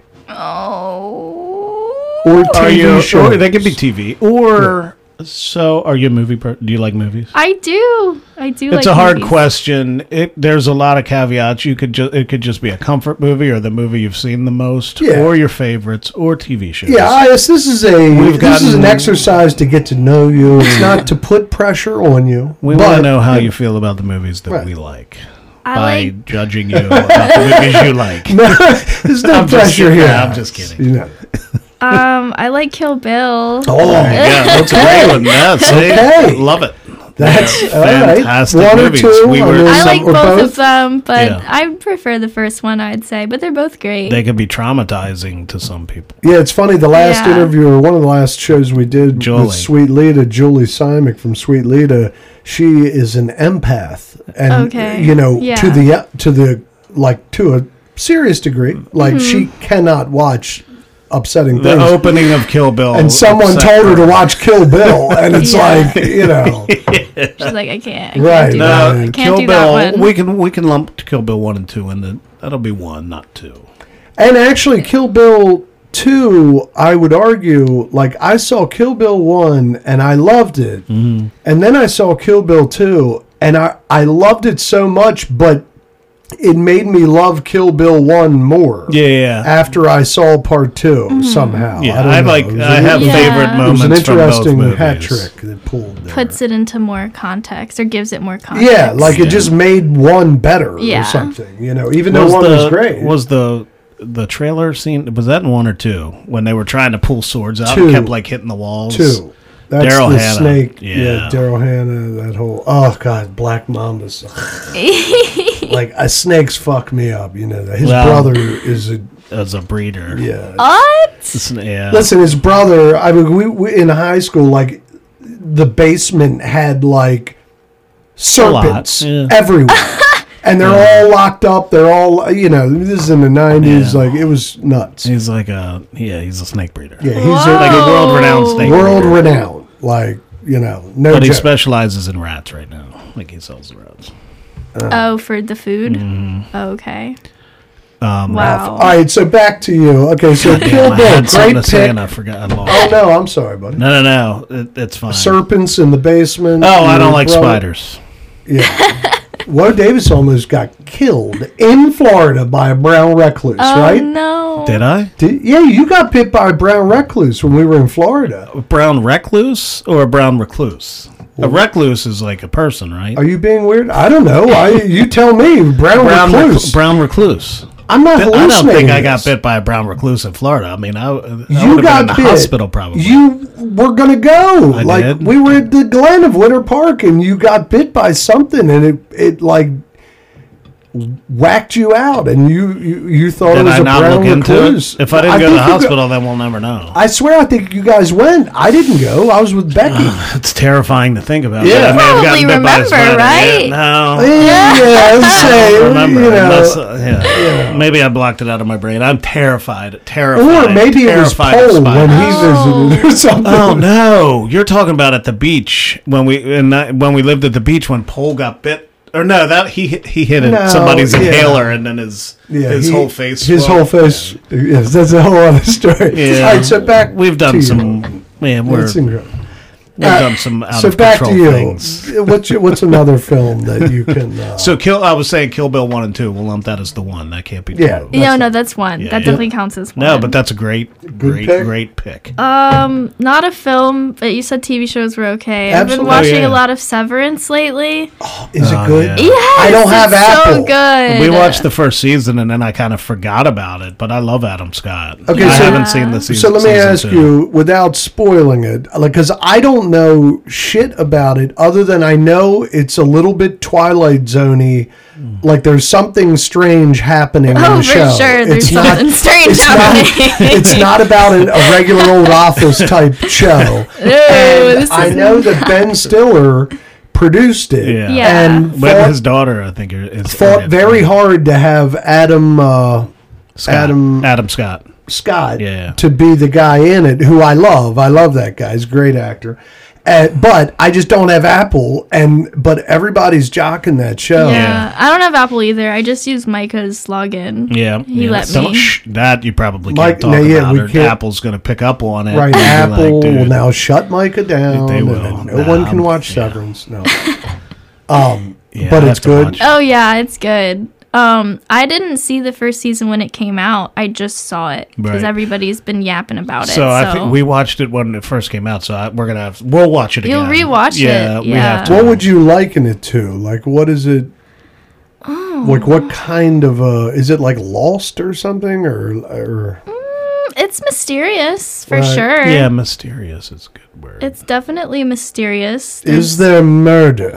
Oh. Or T V Are you? shows. Or they could be T V. Or so. Are you a movie? Per- do you like movies? I do. I do like It's a hard movies. question. It there's a lot of caveats. You could just it could just be a comfort movie or the movie you've seen the most, Yeah. or your favorites, or T V shows. Yeah, Ias, this is a We've this is an gotten- exercise to get to know you. It's not to put pressure on you. we but- want to know how you feel about the movies that Right. we like I by like judging you about the movies you like. No, there's no I'm just pressure kidding. here. I'm just kidding. You know. um I like Kill Bill. Oh, Yeah, that's a great one. That's Okay. love it. that's They're all right. fantastic One or movies. two. We I were mean, I some- like or both, both? of them, but Yeah. I prefer the first one, I'd say. But they're both great. They could be traumatizing to some people. Yeah, it's funny. The last Yeah. interview, or one of the last shows we did Julie. with Sweet Lita, Julie Simic from Sweet Lita, she is an empath, and Okay. you know, Yeah. to the to the like to a serious degree, like Mm-hmm. she cannot watch upsetting The things. opening of Kill Bill, and someone upset told her to watch Kill Bill, and it's Yeah. like, you know, She's like, I can't. I can't Right. do No, that. No, I can't Kill do Bill. that one. We can we can lump Kill Bill one and two, and then that'll be one, not two. and actually, Kill Bill two, I would argue, like I saw Kill Bill one and I loved it, Mm-hmm. and then I saw Kill Bill two, and I I loved it so much, but it made me love Kill Bill one more. Yeah, yeah. After I saw part two, somehow. Yeah, I, don't I know. like. It was I a- have Yeah. favorite It It was moments an interesting from both hat movies. trick that pulled there. Puts it into more context or gives it more context. Yeah, like it Yeah. just made one better Yeah. or something. You know, even Was though one the was great. was the the trailer scene? Was that in one or two when they were trying to pull swords out Two. and kept like hitting the walls? two. That's Daryl the Hannah. snake. Yeah. Yeah, Daryl Hannah. That whole oh god, Black Mambas. Like a snakes fuck me up. You know that his Well- brother is a As a breeder. yeah. What? It's- yeah. Listen, his brother. I mean, we, we in high school, like the basement had like serpents yeah. everywhere, and they're all locked up. They're all you know. This is in the nineties. Yeah. Like it was nuts. He's like a yeah. He's a snake breeder. Yeah, he's Whoa. Like a world-renowned snake world breeder. renowned. Like you know, no But he joke. specializes in rats right now. Like he sells the rats. Oh, for the food? Mm-hmm. Oh, okay. Um, Wow. All right, so back to you. Okay, so Damn, Kill I Bill, had something great to say pick. and I forgot. I lost. Oh no, I'm sorry, buddy. No, no, no. It, it's fine. Serpents in the basement. Oh, I your don't like brother- spiders. Yeah. Will Davis almost got killed in Florida by a brown recluse, Oh right? no. Did I? Did, yeah, you got bit by a brown recluse when we were in Florida. A brown recluse or a brown recluse? A recluse is like a person, right? Are you being weird? I don't know. I you tell me. Brown, brown recluse. reclu- brown recluse. I'm not I hallucinating. don't think I got this. bit by a brown recluse in Florida. I mean, I, I would You have been got in the bit. hospital probably. You were gonna go. I like did. we were at the Glen of Winter Park, and you got bit by something, and it it like whacked you out, and you you, you thought it Did was I a not brown look into recluse. it? If I didn't go to think the you hospital, then we'll never know. I swear, I think you guys went. I didn't go. I was with Becky. It's terrifying to think about. Yeah. that I may have Probably gotten bit by a remember, spider. right? Yeah, no. yeah, yeah, let's say, I remember. you know, Unless, uh, yeah. Maybe I blocked it out of my brain. I'm terrified. Terrified. or maybe it was terrified of Pole when spiders. he Oh. visited or something. Oh no! You're talking about at the beach when we and that, when we lived at the beach when Pole got bit. Or no, that he hit- he hit it, No, somebody's yeah. inhaler and then his Yeah, his he- whole face. His swelled. whole face. Yes, that's a whole other story. Yeah. All right, so back. We've to done you. some. Man, we're, That's incredible. we've Uh, done some out So of back control to you. things. What's your, what's another film that you can? Uh, So Kill. I was saying Kill Bill one and two. We'll lump that as the one. That can't be. Yeah. two. No, That's no, not- that's one. Yeah, that yeah. definitely counts as one. No, but that's a great, great, pick. great pick. Um, not a film, but you said T V shows were okay. I've Absolutely. been watching Oh, yeah. a lot of Severance lately. is it Oh, good? yeah. Yes, I don't have it's Apple. so good. We watched the first season and then I kind of forgot about it. But I love Adam Scott. Okay, I so- haven't seen the season. So let me season ask two. you, without spoiling it, like, because I don't know shit about it, other than I know it's a little bit Twilight Zone-y. Like there's something strange happening on Oh, the for show. sure. There's It's not- something strange it's not- happening. It's not about a, a regular old office type show. Ew, this I is- know that Ben Stiller produced it. Yeah. Yeah. And With fought, his daughter, I think, is fought very hard to have Adam uh, Scott. Adam Adam Scott. Scott Yeah. to be the guy in it, who I love. I love that guy. He's a great actor. Uh, but I just don't have Apple, and but everybody's jocking that show. Yeah, I don't have Apple either. I just use Micah's login. Yeah, He yeah. let Don't- me. Shh, that you probably Mike- can't talk no, yeah, about. we Or can't- Apple's going to pick up on it. Right, and be Apple like, will dude, now shut Micah down. They and will. No one Nah, can watch yeah. Severance. No. Um, Yeah, but I it's have to good. watch it. Oh yeah, it's good. Um, I didn't see the first season when it came out. I just saw it because Right. everybody's been yapping about it. So I think we watched it when it first came out. So I, we're gonna have we'll watch it You'll again. rewatch yeah, it, we yeah. have to. What would you liken it to? Like, what is it? Oh. Like, what kind of uh is it like Lost or something, or or It's mysterious for Right. sure. Yeah, mysterious is a good word. It's definitely mysterious. is there murder?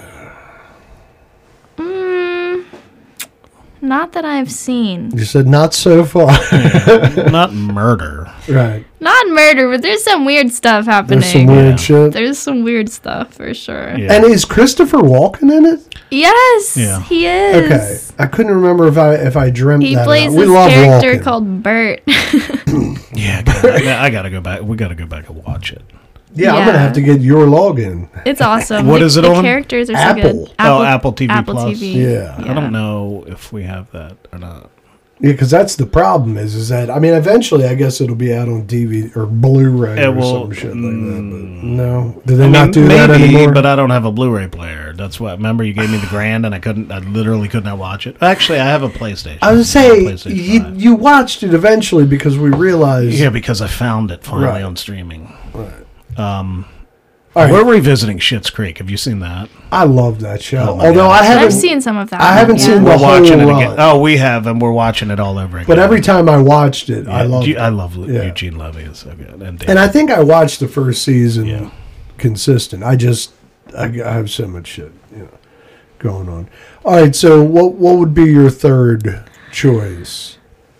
Mm, not that I've seen. You said not so far. Not murder. Right. Not murder, but there's some weird stuff happening. There's some weird Yeah. shit. There's some weird stuff for sure. Yeah. And is Christopher Walken in it? Yes, Yeah. he is. Okay, I couldn't remember if I if I dreamt He that. plays out. We this love character Walken. called Bert. yeah, I gotta, I gotta go back. We gotta go back and watch it. Yeah, I'm gonna Yeah. have to get your login. It's awesome. What the, is it the on? characters are Apple. so good. Oh, Apple T V Apple Plus. T V. Yeah. I don't know if we have that or not. Yeah, because that's the problem. Is is that I mean, eventually, I guess it'll be out on D V or Blu-ray It or will- some shit like that. But mm. no, do they I not mean, do that maybe, anymore? but I don't have a Blu-ray player. That's what. Remember, you gave me the grand, and I couldn't. I literally could not watch it. Actually, I have a PlayStation. I would I say have a PlayStation you, five. you watched it eventually because we realized. Yeah, because I found it finally Right. on streaming. Um, All right, We're revisiting Schitt's Creek. Have you seen that? I love that show. Oh my Although God. I haven't I've seen some of that. I haven't yeah. seen the We're watching it whole again. run. Oh, we have, and we're watching it all over again. But every time I watched it, Yeah, I loved Eu- it. I love Yeah. Eugene Levy. Is so good. And, And I think I watched the first season Yeah. consistent. I just I, I have so much shit, you know, going on. All right, so what what would be your third choice?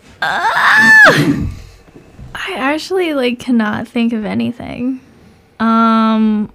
I actually like cannot think of anything. Um,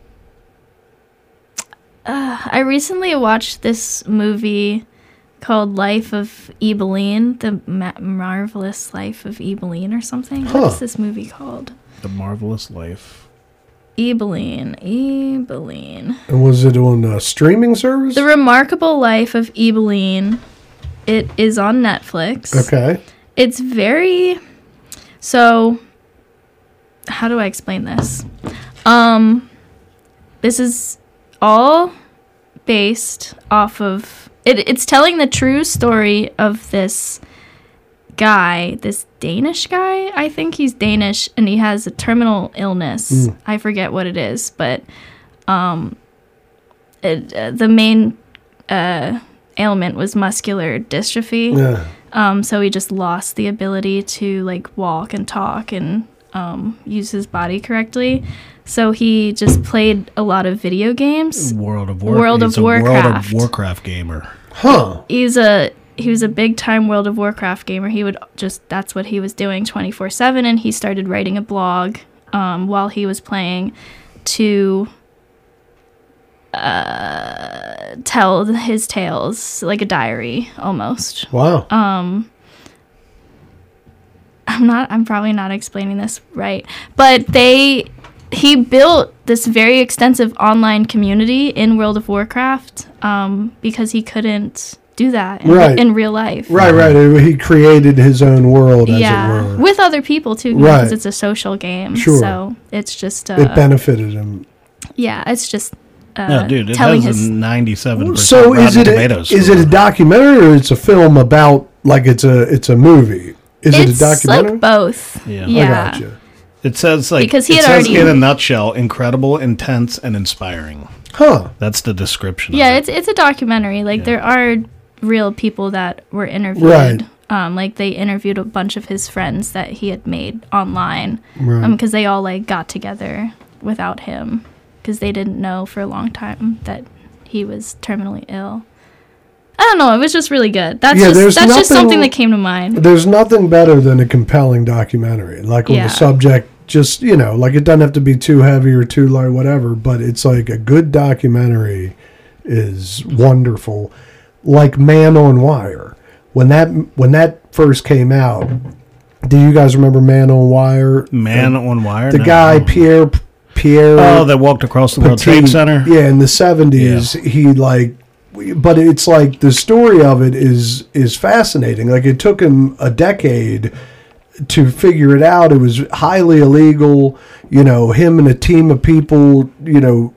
uh, I recently watched this movie called Life of Ebeline, the Ma- Marvelous Life of Ebeline or something. Huh. What is this movie called? The Marvelous Life. Ebeline, Ebeline. And was it on a streaming service? The Remarkable Life of Ebeline. It is on Netflix. Okay. It's very... So, how do I explain this? Um, this is all based off of... It, it's telling the true story of this guy, this Danish guy. I think he's Danish, and he has a terminal illness. Mm. I forget what it is, but um, it, uh, the main uh, ailment was muscular dystrophy. Yeah. Um, so he just lost the ability to like walk and talk and um, use his body correctly. So he just played a lot of video games. World of War- World of he's a Warcraft. World of Warcraft gamer. Huh. He's a he was a big time World of Warcraft gamer. He would just that's what he was doing twenty-four seven, and he started writing a blog um, while he was playing to uh, tell his tales, like a diary almost. Wow. Um I'm not I'm probably not explaining this right, but they he built this very extensive online community in World of Warcraft um, because he couldn't do that in, right. in real life. Right, right. He created his own world, as yeah, it were. with other people, too, right. because it's a social game. Sure. So it's just... Uh, it benefited him. Yeah, it's just uh, no, dude, it telling has his... a ninety-seven percent So is Rotten it, a, Tomatoes is it a score. documentary or it's a film about, like it's a it's a movie? Is it's it a documentary? like both. Yeah. yeah. I gotcha. It says, like, Because he it had says already- in a nutshell, incredible, intense, and inspiring. Huh. That's the description Yeah, of it. it's it's a documentary. Like, Yeah. there are real people that were interviewed. Right. Um, like, they interviewed a bunch of his friends that he had made online. Right. Um, because they all, like, got together without him. Because they didn't know for a long time that he was terminally ill. I don't know. It was just really good. That's Yeah, there's just that's just nothing- something that came to mind. There's nothing better than a compelling documentary. Like with Yeah. the subject, just, you know, like it doesn't have to be too heavy or too light, whatever, but it's like a good documentary is wonderful. Like Man on Wire. When that when that first came out, do you guys remember Man on Wire? Man the, on Wire? The No. guy, Pierre Pierre Oh, that walked across the World Trade Petit. Center? Yeah, in the seventies, he like, but it's like the story of it is is fascinating. Like it took him a decade to figure it out. It was highly illegal. You know, him and a team of people, you know,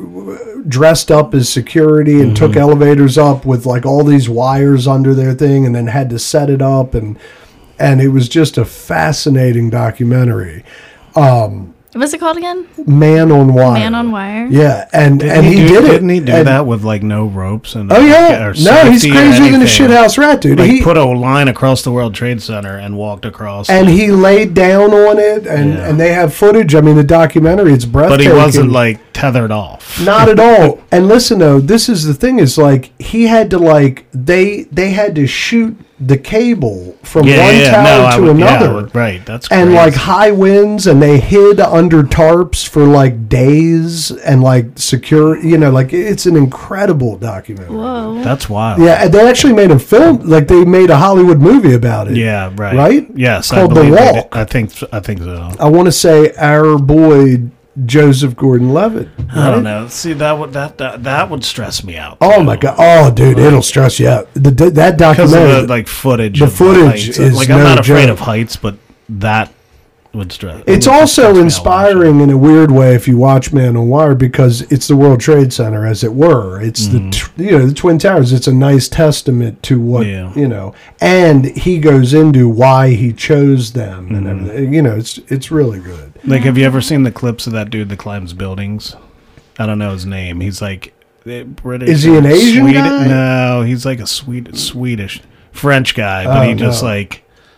dressed up as security and Mm-hmm. took elevators up with like all these wires under their thing, and then had to set it up, and and it was just a fascinating documentary. Um, What's it called again? Man on Wire. Man on Wire. Yeah, and Didn't and he, do, did it. Didn't he do and, that with, like, no ropes? and Oh, yeah. or No, he's safety or crazier than a anything? shithouse rat, dude. Like, he, put a line across the World Trade Center and walked across. and he laid down on it, and, Yeah. and they have footage. I mean, the documentary, it's but breathtaking. he wasn't, like, tethered off. Not at all. And listen, though, this is the thing is, like, he had to, like, they they had to shoot the cable from yeah, one yeah, tower no, I to would- yeah, another. I would- right, that's And crazy. like high winds, and they hid under tarps for like days, and like secure, you know, like it's an incredible documentary. Whoa. That's wild. Yeah, and they actually made a film, like they made a Hollywood movie about it. Yeah, right. Right? Yes, Called I The believe they did. Walk. I think I think so. I want to say our boy Joseph Gordon-Levitt. I don't know. See, that would that, that that would stress me out. Oh too. my god! Oh, dude, it'll stress you out. The, the, that Because documentary, of the like footage. the of footage heights. is like I'm no not afraid joke. of heights, but that would stress. it it's would just stress also me out inspiring in a weird way if you watch Man on Wire, because it's the World Trade Center, as it were. It's the t- you know the Twin Towers. It's a nice testament to what Yeah. you know, and he goes into why he chose them and Mm-hmm. everything. You know, it's it's really good. watching. Like, have you ever seen the clips of that dude that climbs buildings? I don't know his name. He's like eh, British. Is he an or Asian Swede- guy? No, he's like a Swede, Swedish, French guy, but Oh, he just no. like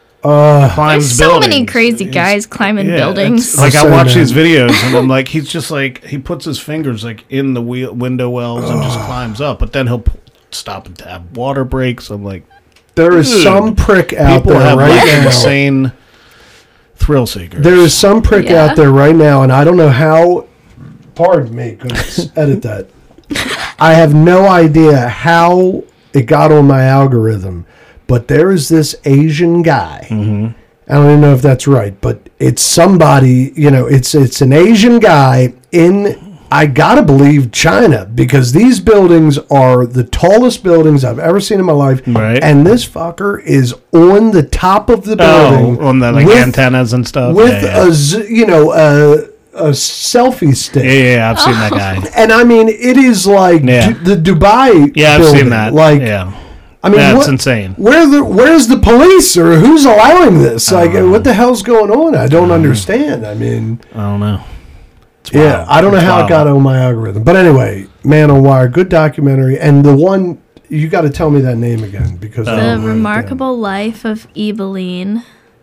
Uh, climbs There's so buildings. many crazy He's- guys climbing Yeah, buildings. it's- Like I So watch many. these videos and I'm like, he's just like he puts his fingers like in the wheel, window wells and just climbs up, but then he'll p- stop and tap water breaks. I'm like, there is Dude, some prick out people there have right like now. insane thrill seekers. There is some prick Yeah. out there right now, and I don't know how. Pardon me, goodness, edit that. I have no idea how it got on my algorithm, but there is this Asian guy. Mm-hmm. I don't even know if that's right, but it's somebody. You know, it's it's an Asian guy in I gotta believe China, because these buildings are the tallest buildings I've ever seen in my life. Right. And this fucker is on the top of the building. Oh, on the like with, antennas and stuff. With yeah, yeah. a, z- you know, a, a selfie stick. Yeah, yeah, yeah, I've seen that guy. And I mean, it is like Yeah. du- the Dubai Yeah, I've building. seen that. Like, yeah. I mean, That's what, insane. Where the where's the police, or who's allowing this? Like, Uh, what the hell's going on? I don't understand. I mean, I don't know. It's yeah, wild. I don't know It's how wild. it got on my algorithm. But anyway, Man on Wire, good documentary. And the one, you got to tell me that name again, because I The don't write it down. Remarkable Life of Ebeline.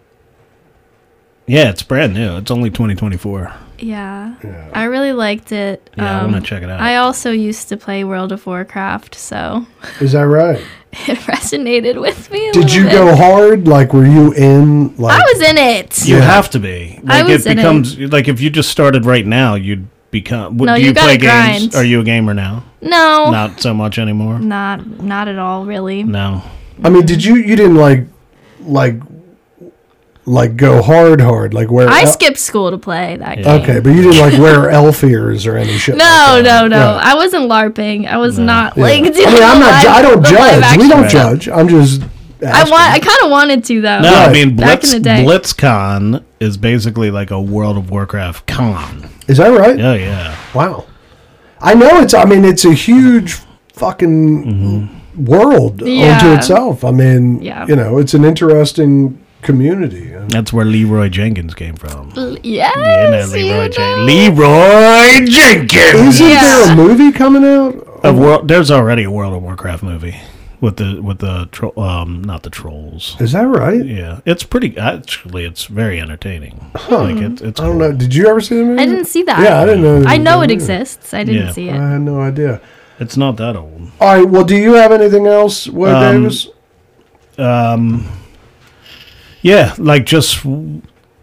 Yeah, it's brand new. It's only twenty twenty-four. Yeah. Yeah. I really liked it. Yeah, I Um, want to check it out. I also used to play World of Warcraft, so Is that right? it resonated with me. A Did little you bit. go hard? Like, were you in? Like, I was in it. You Yeah. have to be. I Like was it in it. becomes like if you just started right now, you'd become. What, No, do you you play gotta games? grind. Are you a gamer now? No, Not so much anymore. not not at all, really. No. I mean, did you? You didn't like, like, like go hard, hard. Like where? I el- skipped school to play that Yeah. game. Okay, but you didn't like wear elf ears or any shit. No, like that. no, no. Yeah. I wasn't LARPing. I was No. not Yeah. like. I Doing mean, I'm the not. ju- live- I don't the live judge. We action don't stuff. judge. I'm just. I asking. want. I kind of wanted to though. No, I Right. mean Back Blitz, in the day. BlitzCon is basically like a World of Warcraft con. Is that right? Oh yeah. Wow. I know it's. I mean, it's a huge fucking Mm-hmm. world unto Yeah. itself. I mean, Yeah. you know, it's an interesting community. And That's where Leroy Jenkins came from. L- Yes. Yeah, no, you Leroy, know. Jen- Leroy Jenkins. Isn't Yeah. there a movie coming out? A world, there's already a World of Warcraft movie with the with the tro- um not the trolls. Is that right? Yeah, it's pretty. Actually, it's very entertaining. Like it, it's. I don't cool. know. Did you ever see the movie? I didn't see that. Yeah, I didn't know. I know it Yeah. exists. I didn't Yeah. see I it. had no idea. It's not that old. All right. Well, do you have anything else, Will Um, Davis? Um. Yeah, like just w-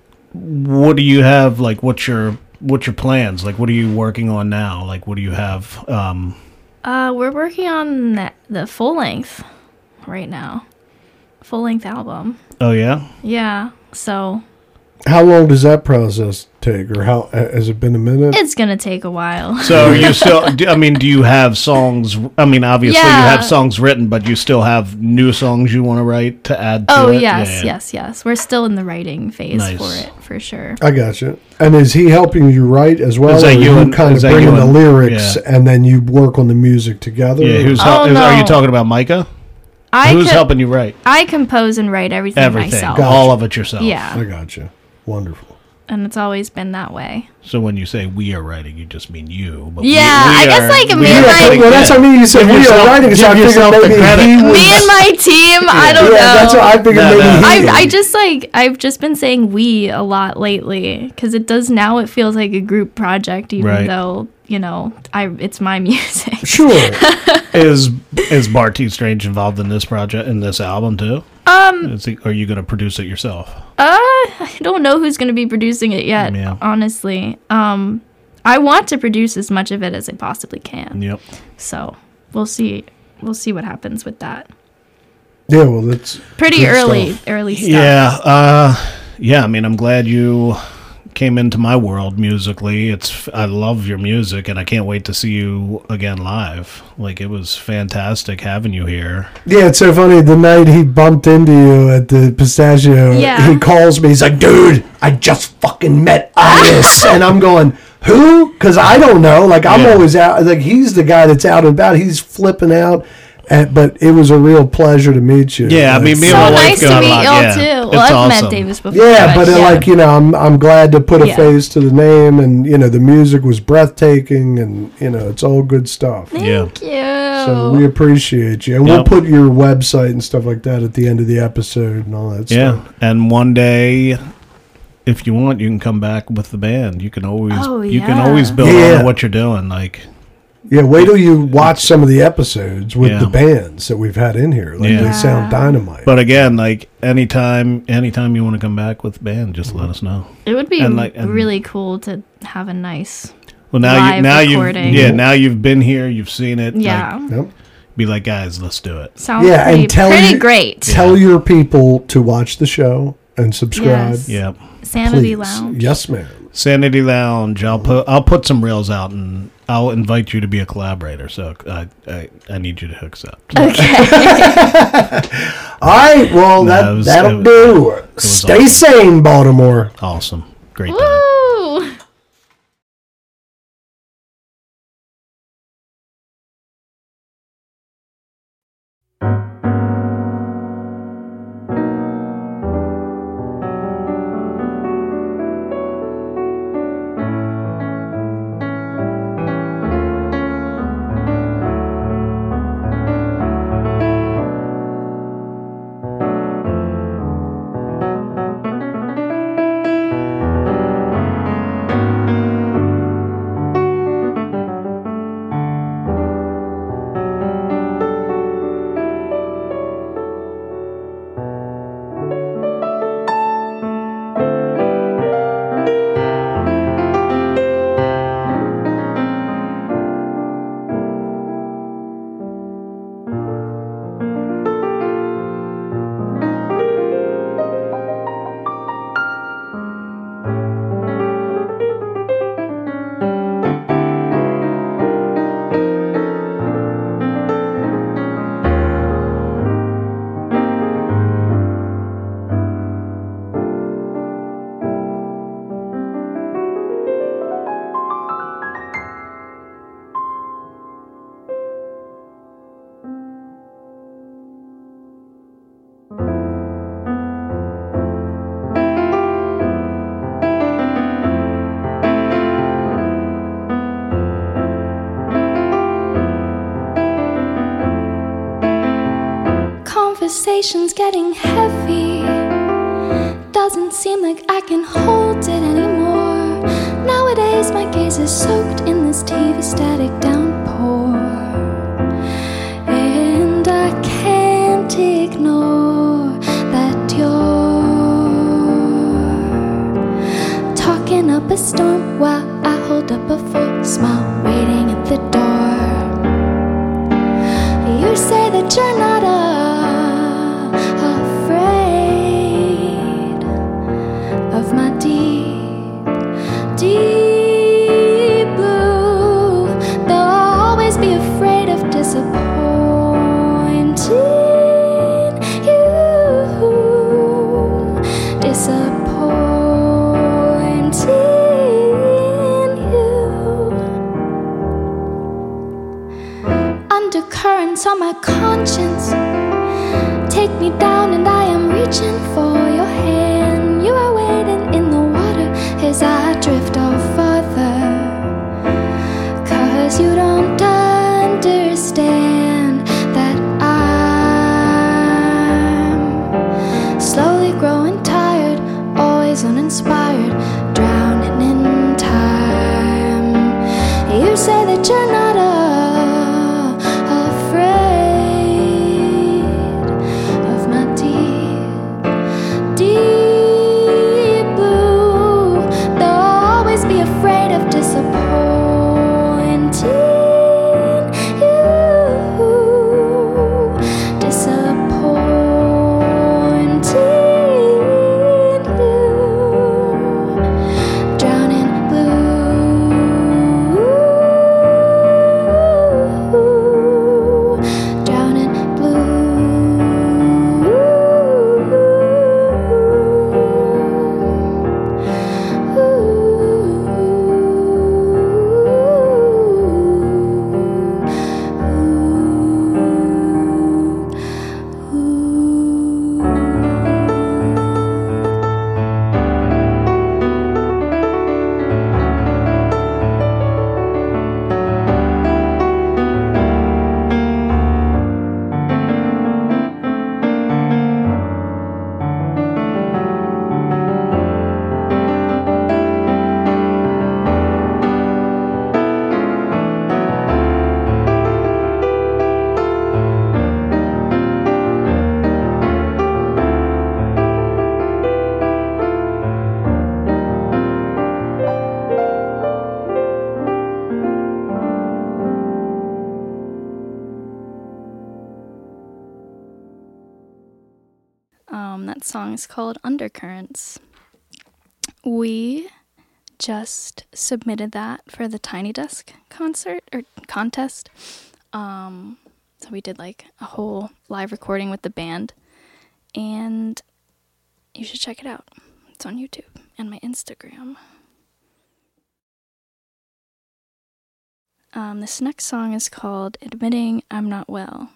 what do you have? Like, what's your what's your plans? Like, what are you working on now? Like, what do you have? Um. Uh, we're working on the, the full length right now. Full length album. Oh yeah. Yeah. So How long does that process take, or how has it been a minute? it's gonna take a while. So are you still? do- I mean, do you have songs? I mean, obviously you Yeah. have songs written, but you still have new songs you want to write to add to Oh it. yes, Yeah, yeah. yes, yes. We're still in the writing phase Nice. for it, for sure. I got you. And is he helping you write as well, Is that or you you and- kind is of that bring you in the and- lyrics yeah. and then you work on the music together? Yeah, who's Oh, help, is, are you no. talking about Micah? I Who's co- helping you write I compose and write everything, everything? myself. Gotcha. All of it yourself. Yeah, I got you. Wonderful. and it's always been that way. So when you say we are writing, you just mean you. But Yeah, we, we I guess, are- like, we me are and my- putting- Well, that's what I mean. You said Give we are yourself- writing, so I give figured yourself the maybe credit. he was. Me and my team. I don't yeah, know. that's what I figured. No, maybe no. he. I, I just like I've just been saying we a lot lately because it does now. It feels like a group project, even Right. though you know I it's my music. Sure. Is is Bart T. Strange involved in this project, in this album too? Um, Is he, are you going to produce it yourself? uh, I don't know who's going to be producing it yet. Yeah. Honestly, um, I want to produce as much of it as I possibly can. Yep. So we'll see. We'll see what happens with that. Yeah. Well, that's Pretty good early, stuff. early stuff. Yeah. Uh, yeah. I mean, I'm glad you came into my world musically. It's I love your music, and I can't wait to see you again live. Like, it was fantastic having you here. Yeah, it's so funny. The night he bumped into you at the Pistachio, Yeah. he calls me. He's like, "Dude, I just fucking met Iris," and I'm going, "Who?" Because I don't know. Like, I'm Yeah. always out. Like, he's the guy that's out and about. He's flipping out. And, but it was a real pleasure to meet you. Yeah, I Like, mean, me So and my wife nice go to out a meet lot. y'all Yeah, too. it's Well, I've awesome. met Davis before. Yeah, but uh, yeah. like you know, I'm I'm glad to put a Yeah. face to the name, and you know, the music was breathtaking, and you know, it's all good stuff. Thank Yeah. you. So we appreciate you, and we'll Yep. put your website and stuff like that at the end of the episode and all that Yeah, stuff. and one day, if you want, you can come back with the band. You can always, Oh, you can yeah. always build Yeah. on what you're doing. Like, Yeah, wait till you watch some of the episodes with Yeah. the bands that we've had in here. Like Yeah. they sound dynamite. but again, like anytime, anytime you want to come back with the band, just let us know. It would be And, like, and- really cool to have a nice. Well, now you, Live now you, recording. yeah, now you've been here, you've seen it. Yeah, like, Yep. be like, guys, let's do it. sounds Yeah, and pretty, tell pretty you- great. Tell your people to watch the show and subscribe. Yes. Yeah, Sanity Please. Lounge. Yes, ma'am. Sanity Lounge. I'll put I'll put some reels out, and I'll invite you to be a collaborator. So I I, I need you to accept. Okay. All right. Well, No, that it was- that'll it- do. was Stay sane, Baltimore. Awesome, great time. Woo! Conversation's getting heavy. Doesn't seem like I can hold it anymore. Nowadays my gaze is soaked in this T V static downpour, and I can't ignore that you're talking up a storm while I hold up a full smile waiting at the door. You say that you're not a afraid of my deep, deep blue, though I'll always be afraid of disappointing you, disappointing you. Undercurrents on my conscience take me down, and I am reaching for your hand. You are waiting in the water as I drift off further, 'cause you don't understand that I'm slowly growing tired, always uninspired, drowning in time. You say that you're not a Um, that song is called Undercurrents. We just submitted that for the Tiny Desk concert or contest. Um, so we did like a whole live recording with the band, and you should check it out. It's on YouTube and my Instagram. Um, this next song is called Admitting I'm Not Well.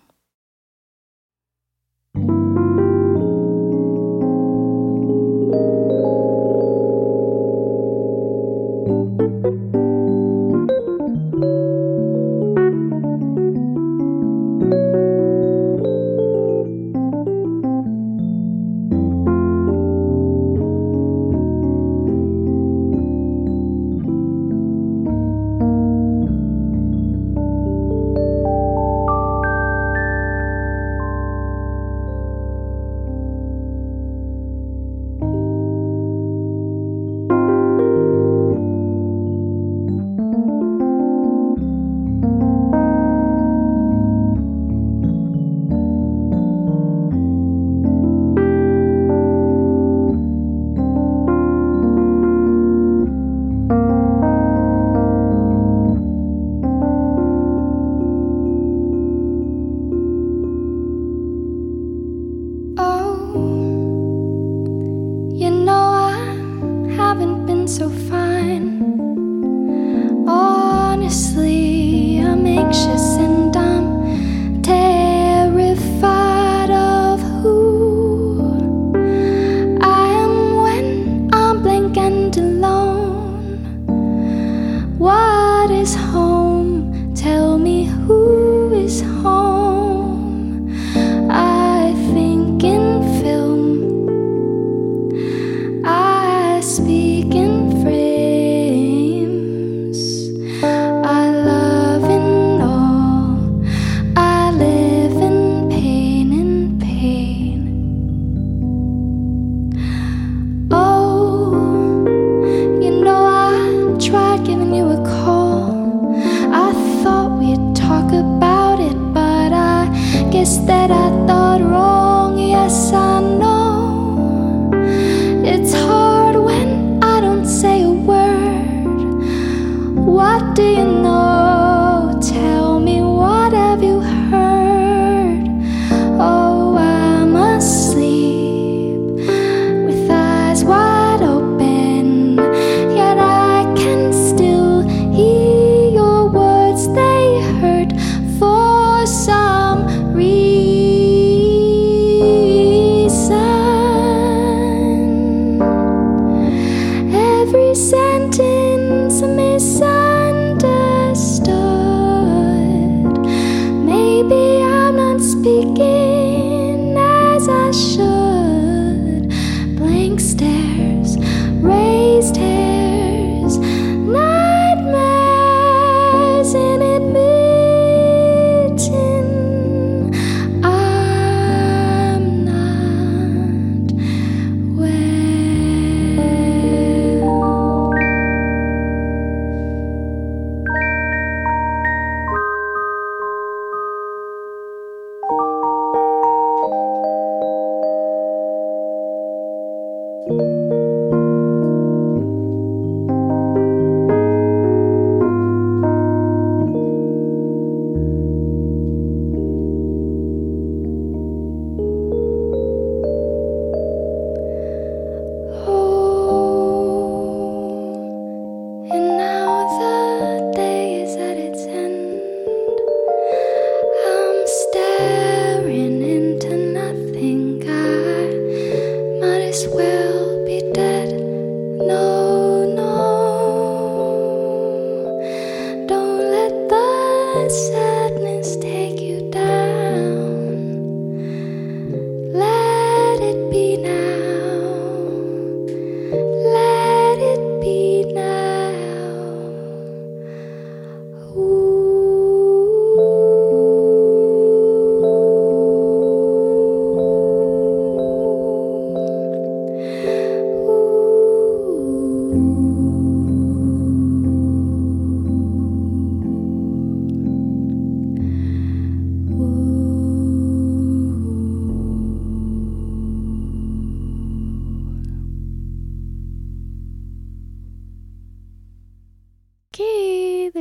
So fine. Honestly, I'm anxious and I'm terrified of who I am when I'm blank and alone. What is home? Tell me who is home. I think in film, I speak in phrase.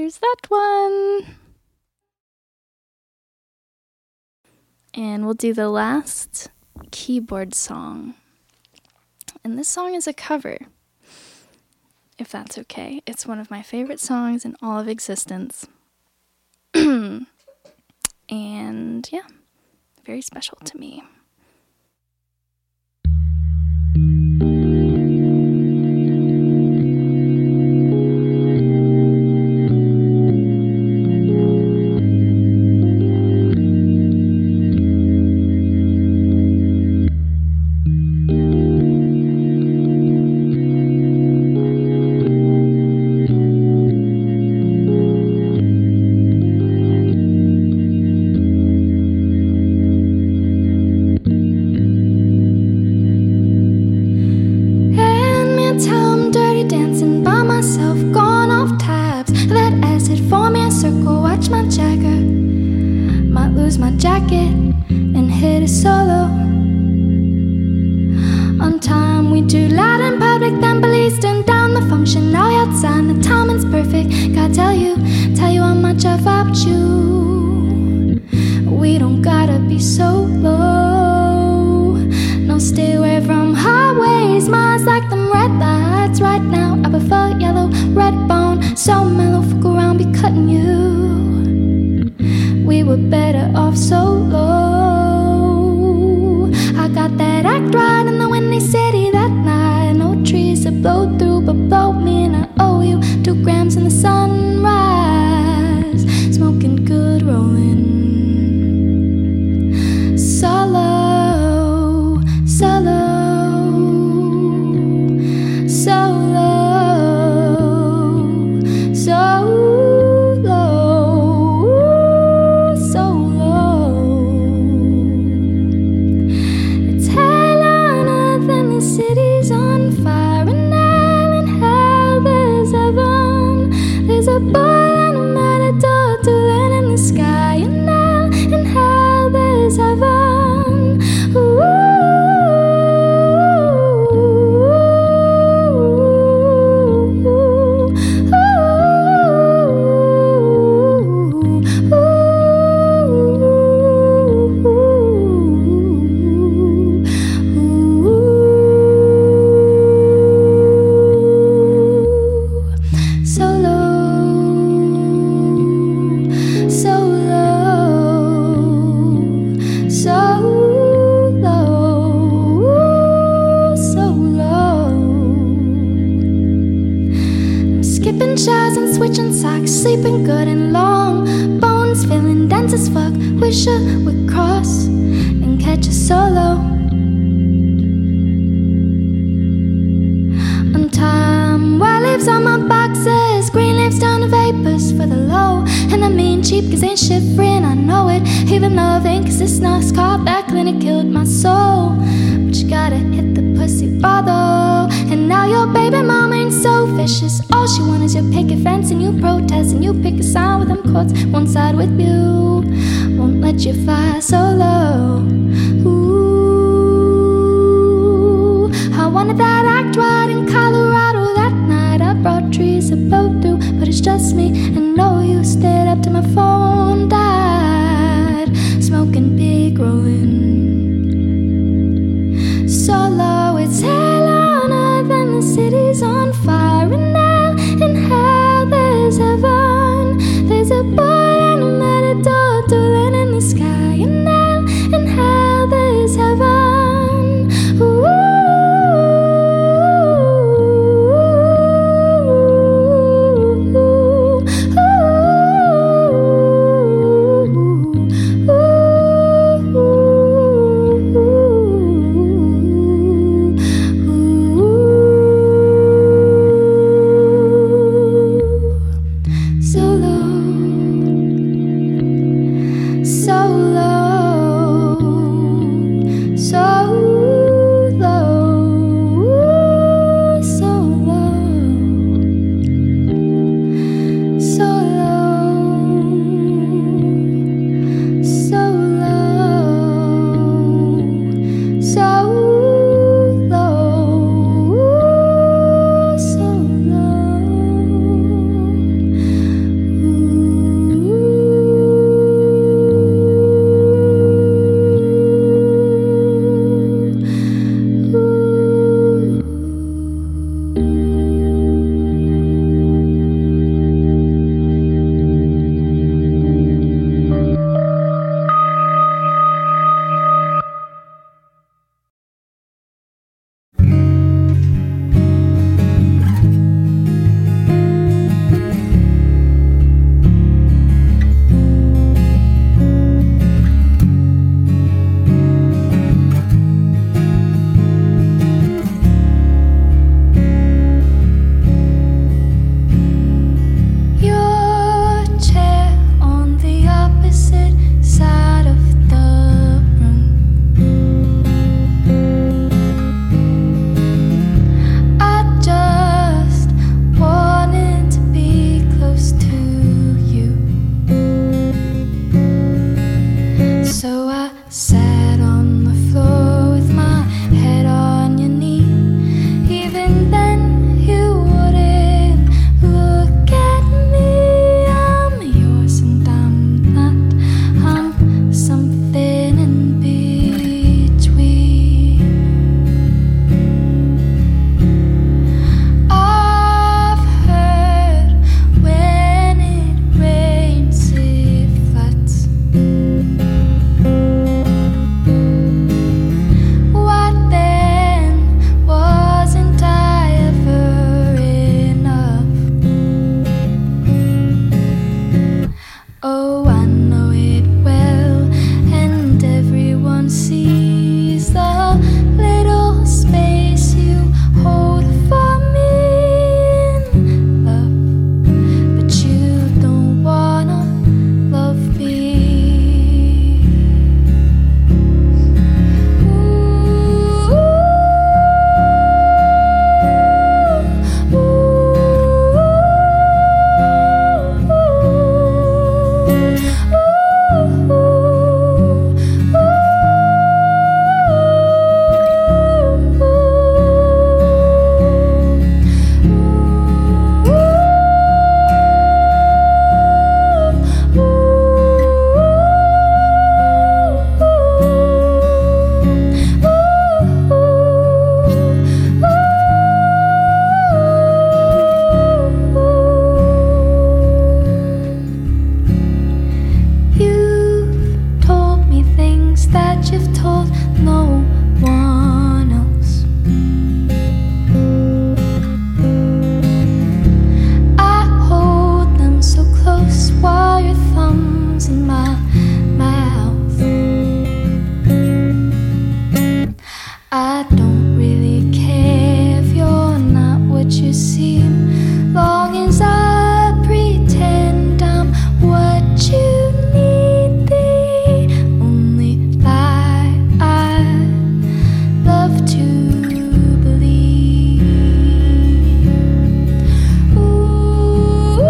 there's that one. And we'll do the last keyboard song. And this song is a cover, if that's okay. It's one of my favorite songs in all of existence. And yeah, very special to me. you seem, long as I pretend I'm what you need thee. Only lie I love to believe. Ooh, ooh,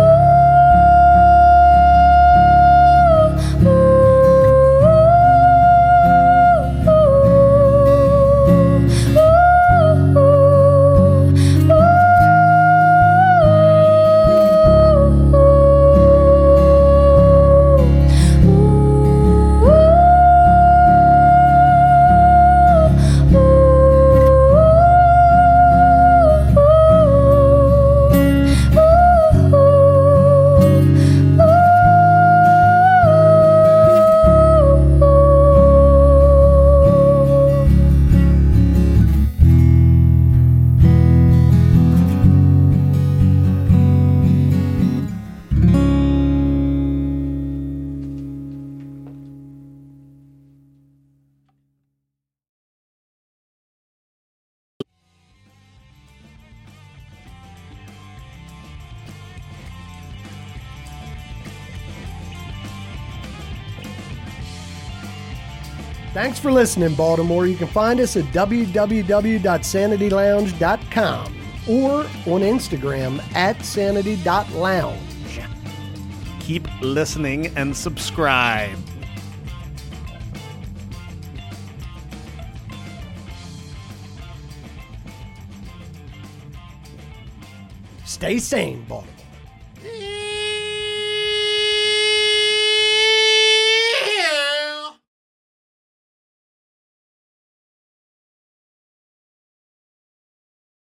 Thanks for listening, Baltimore. You can find us at w w w dot sanity lounge dot com or on Instagram at sanity dot lounge. Keep listening and subscribe. Stay sane, Baltimore.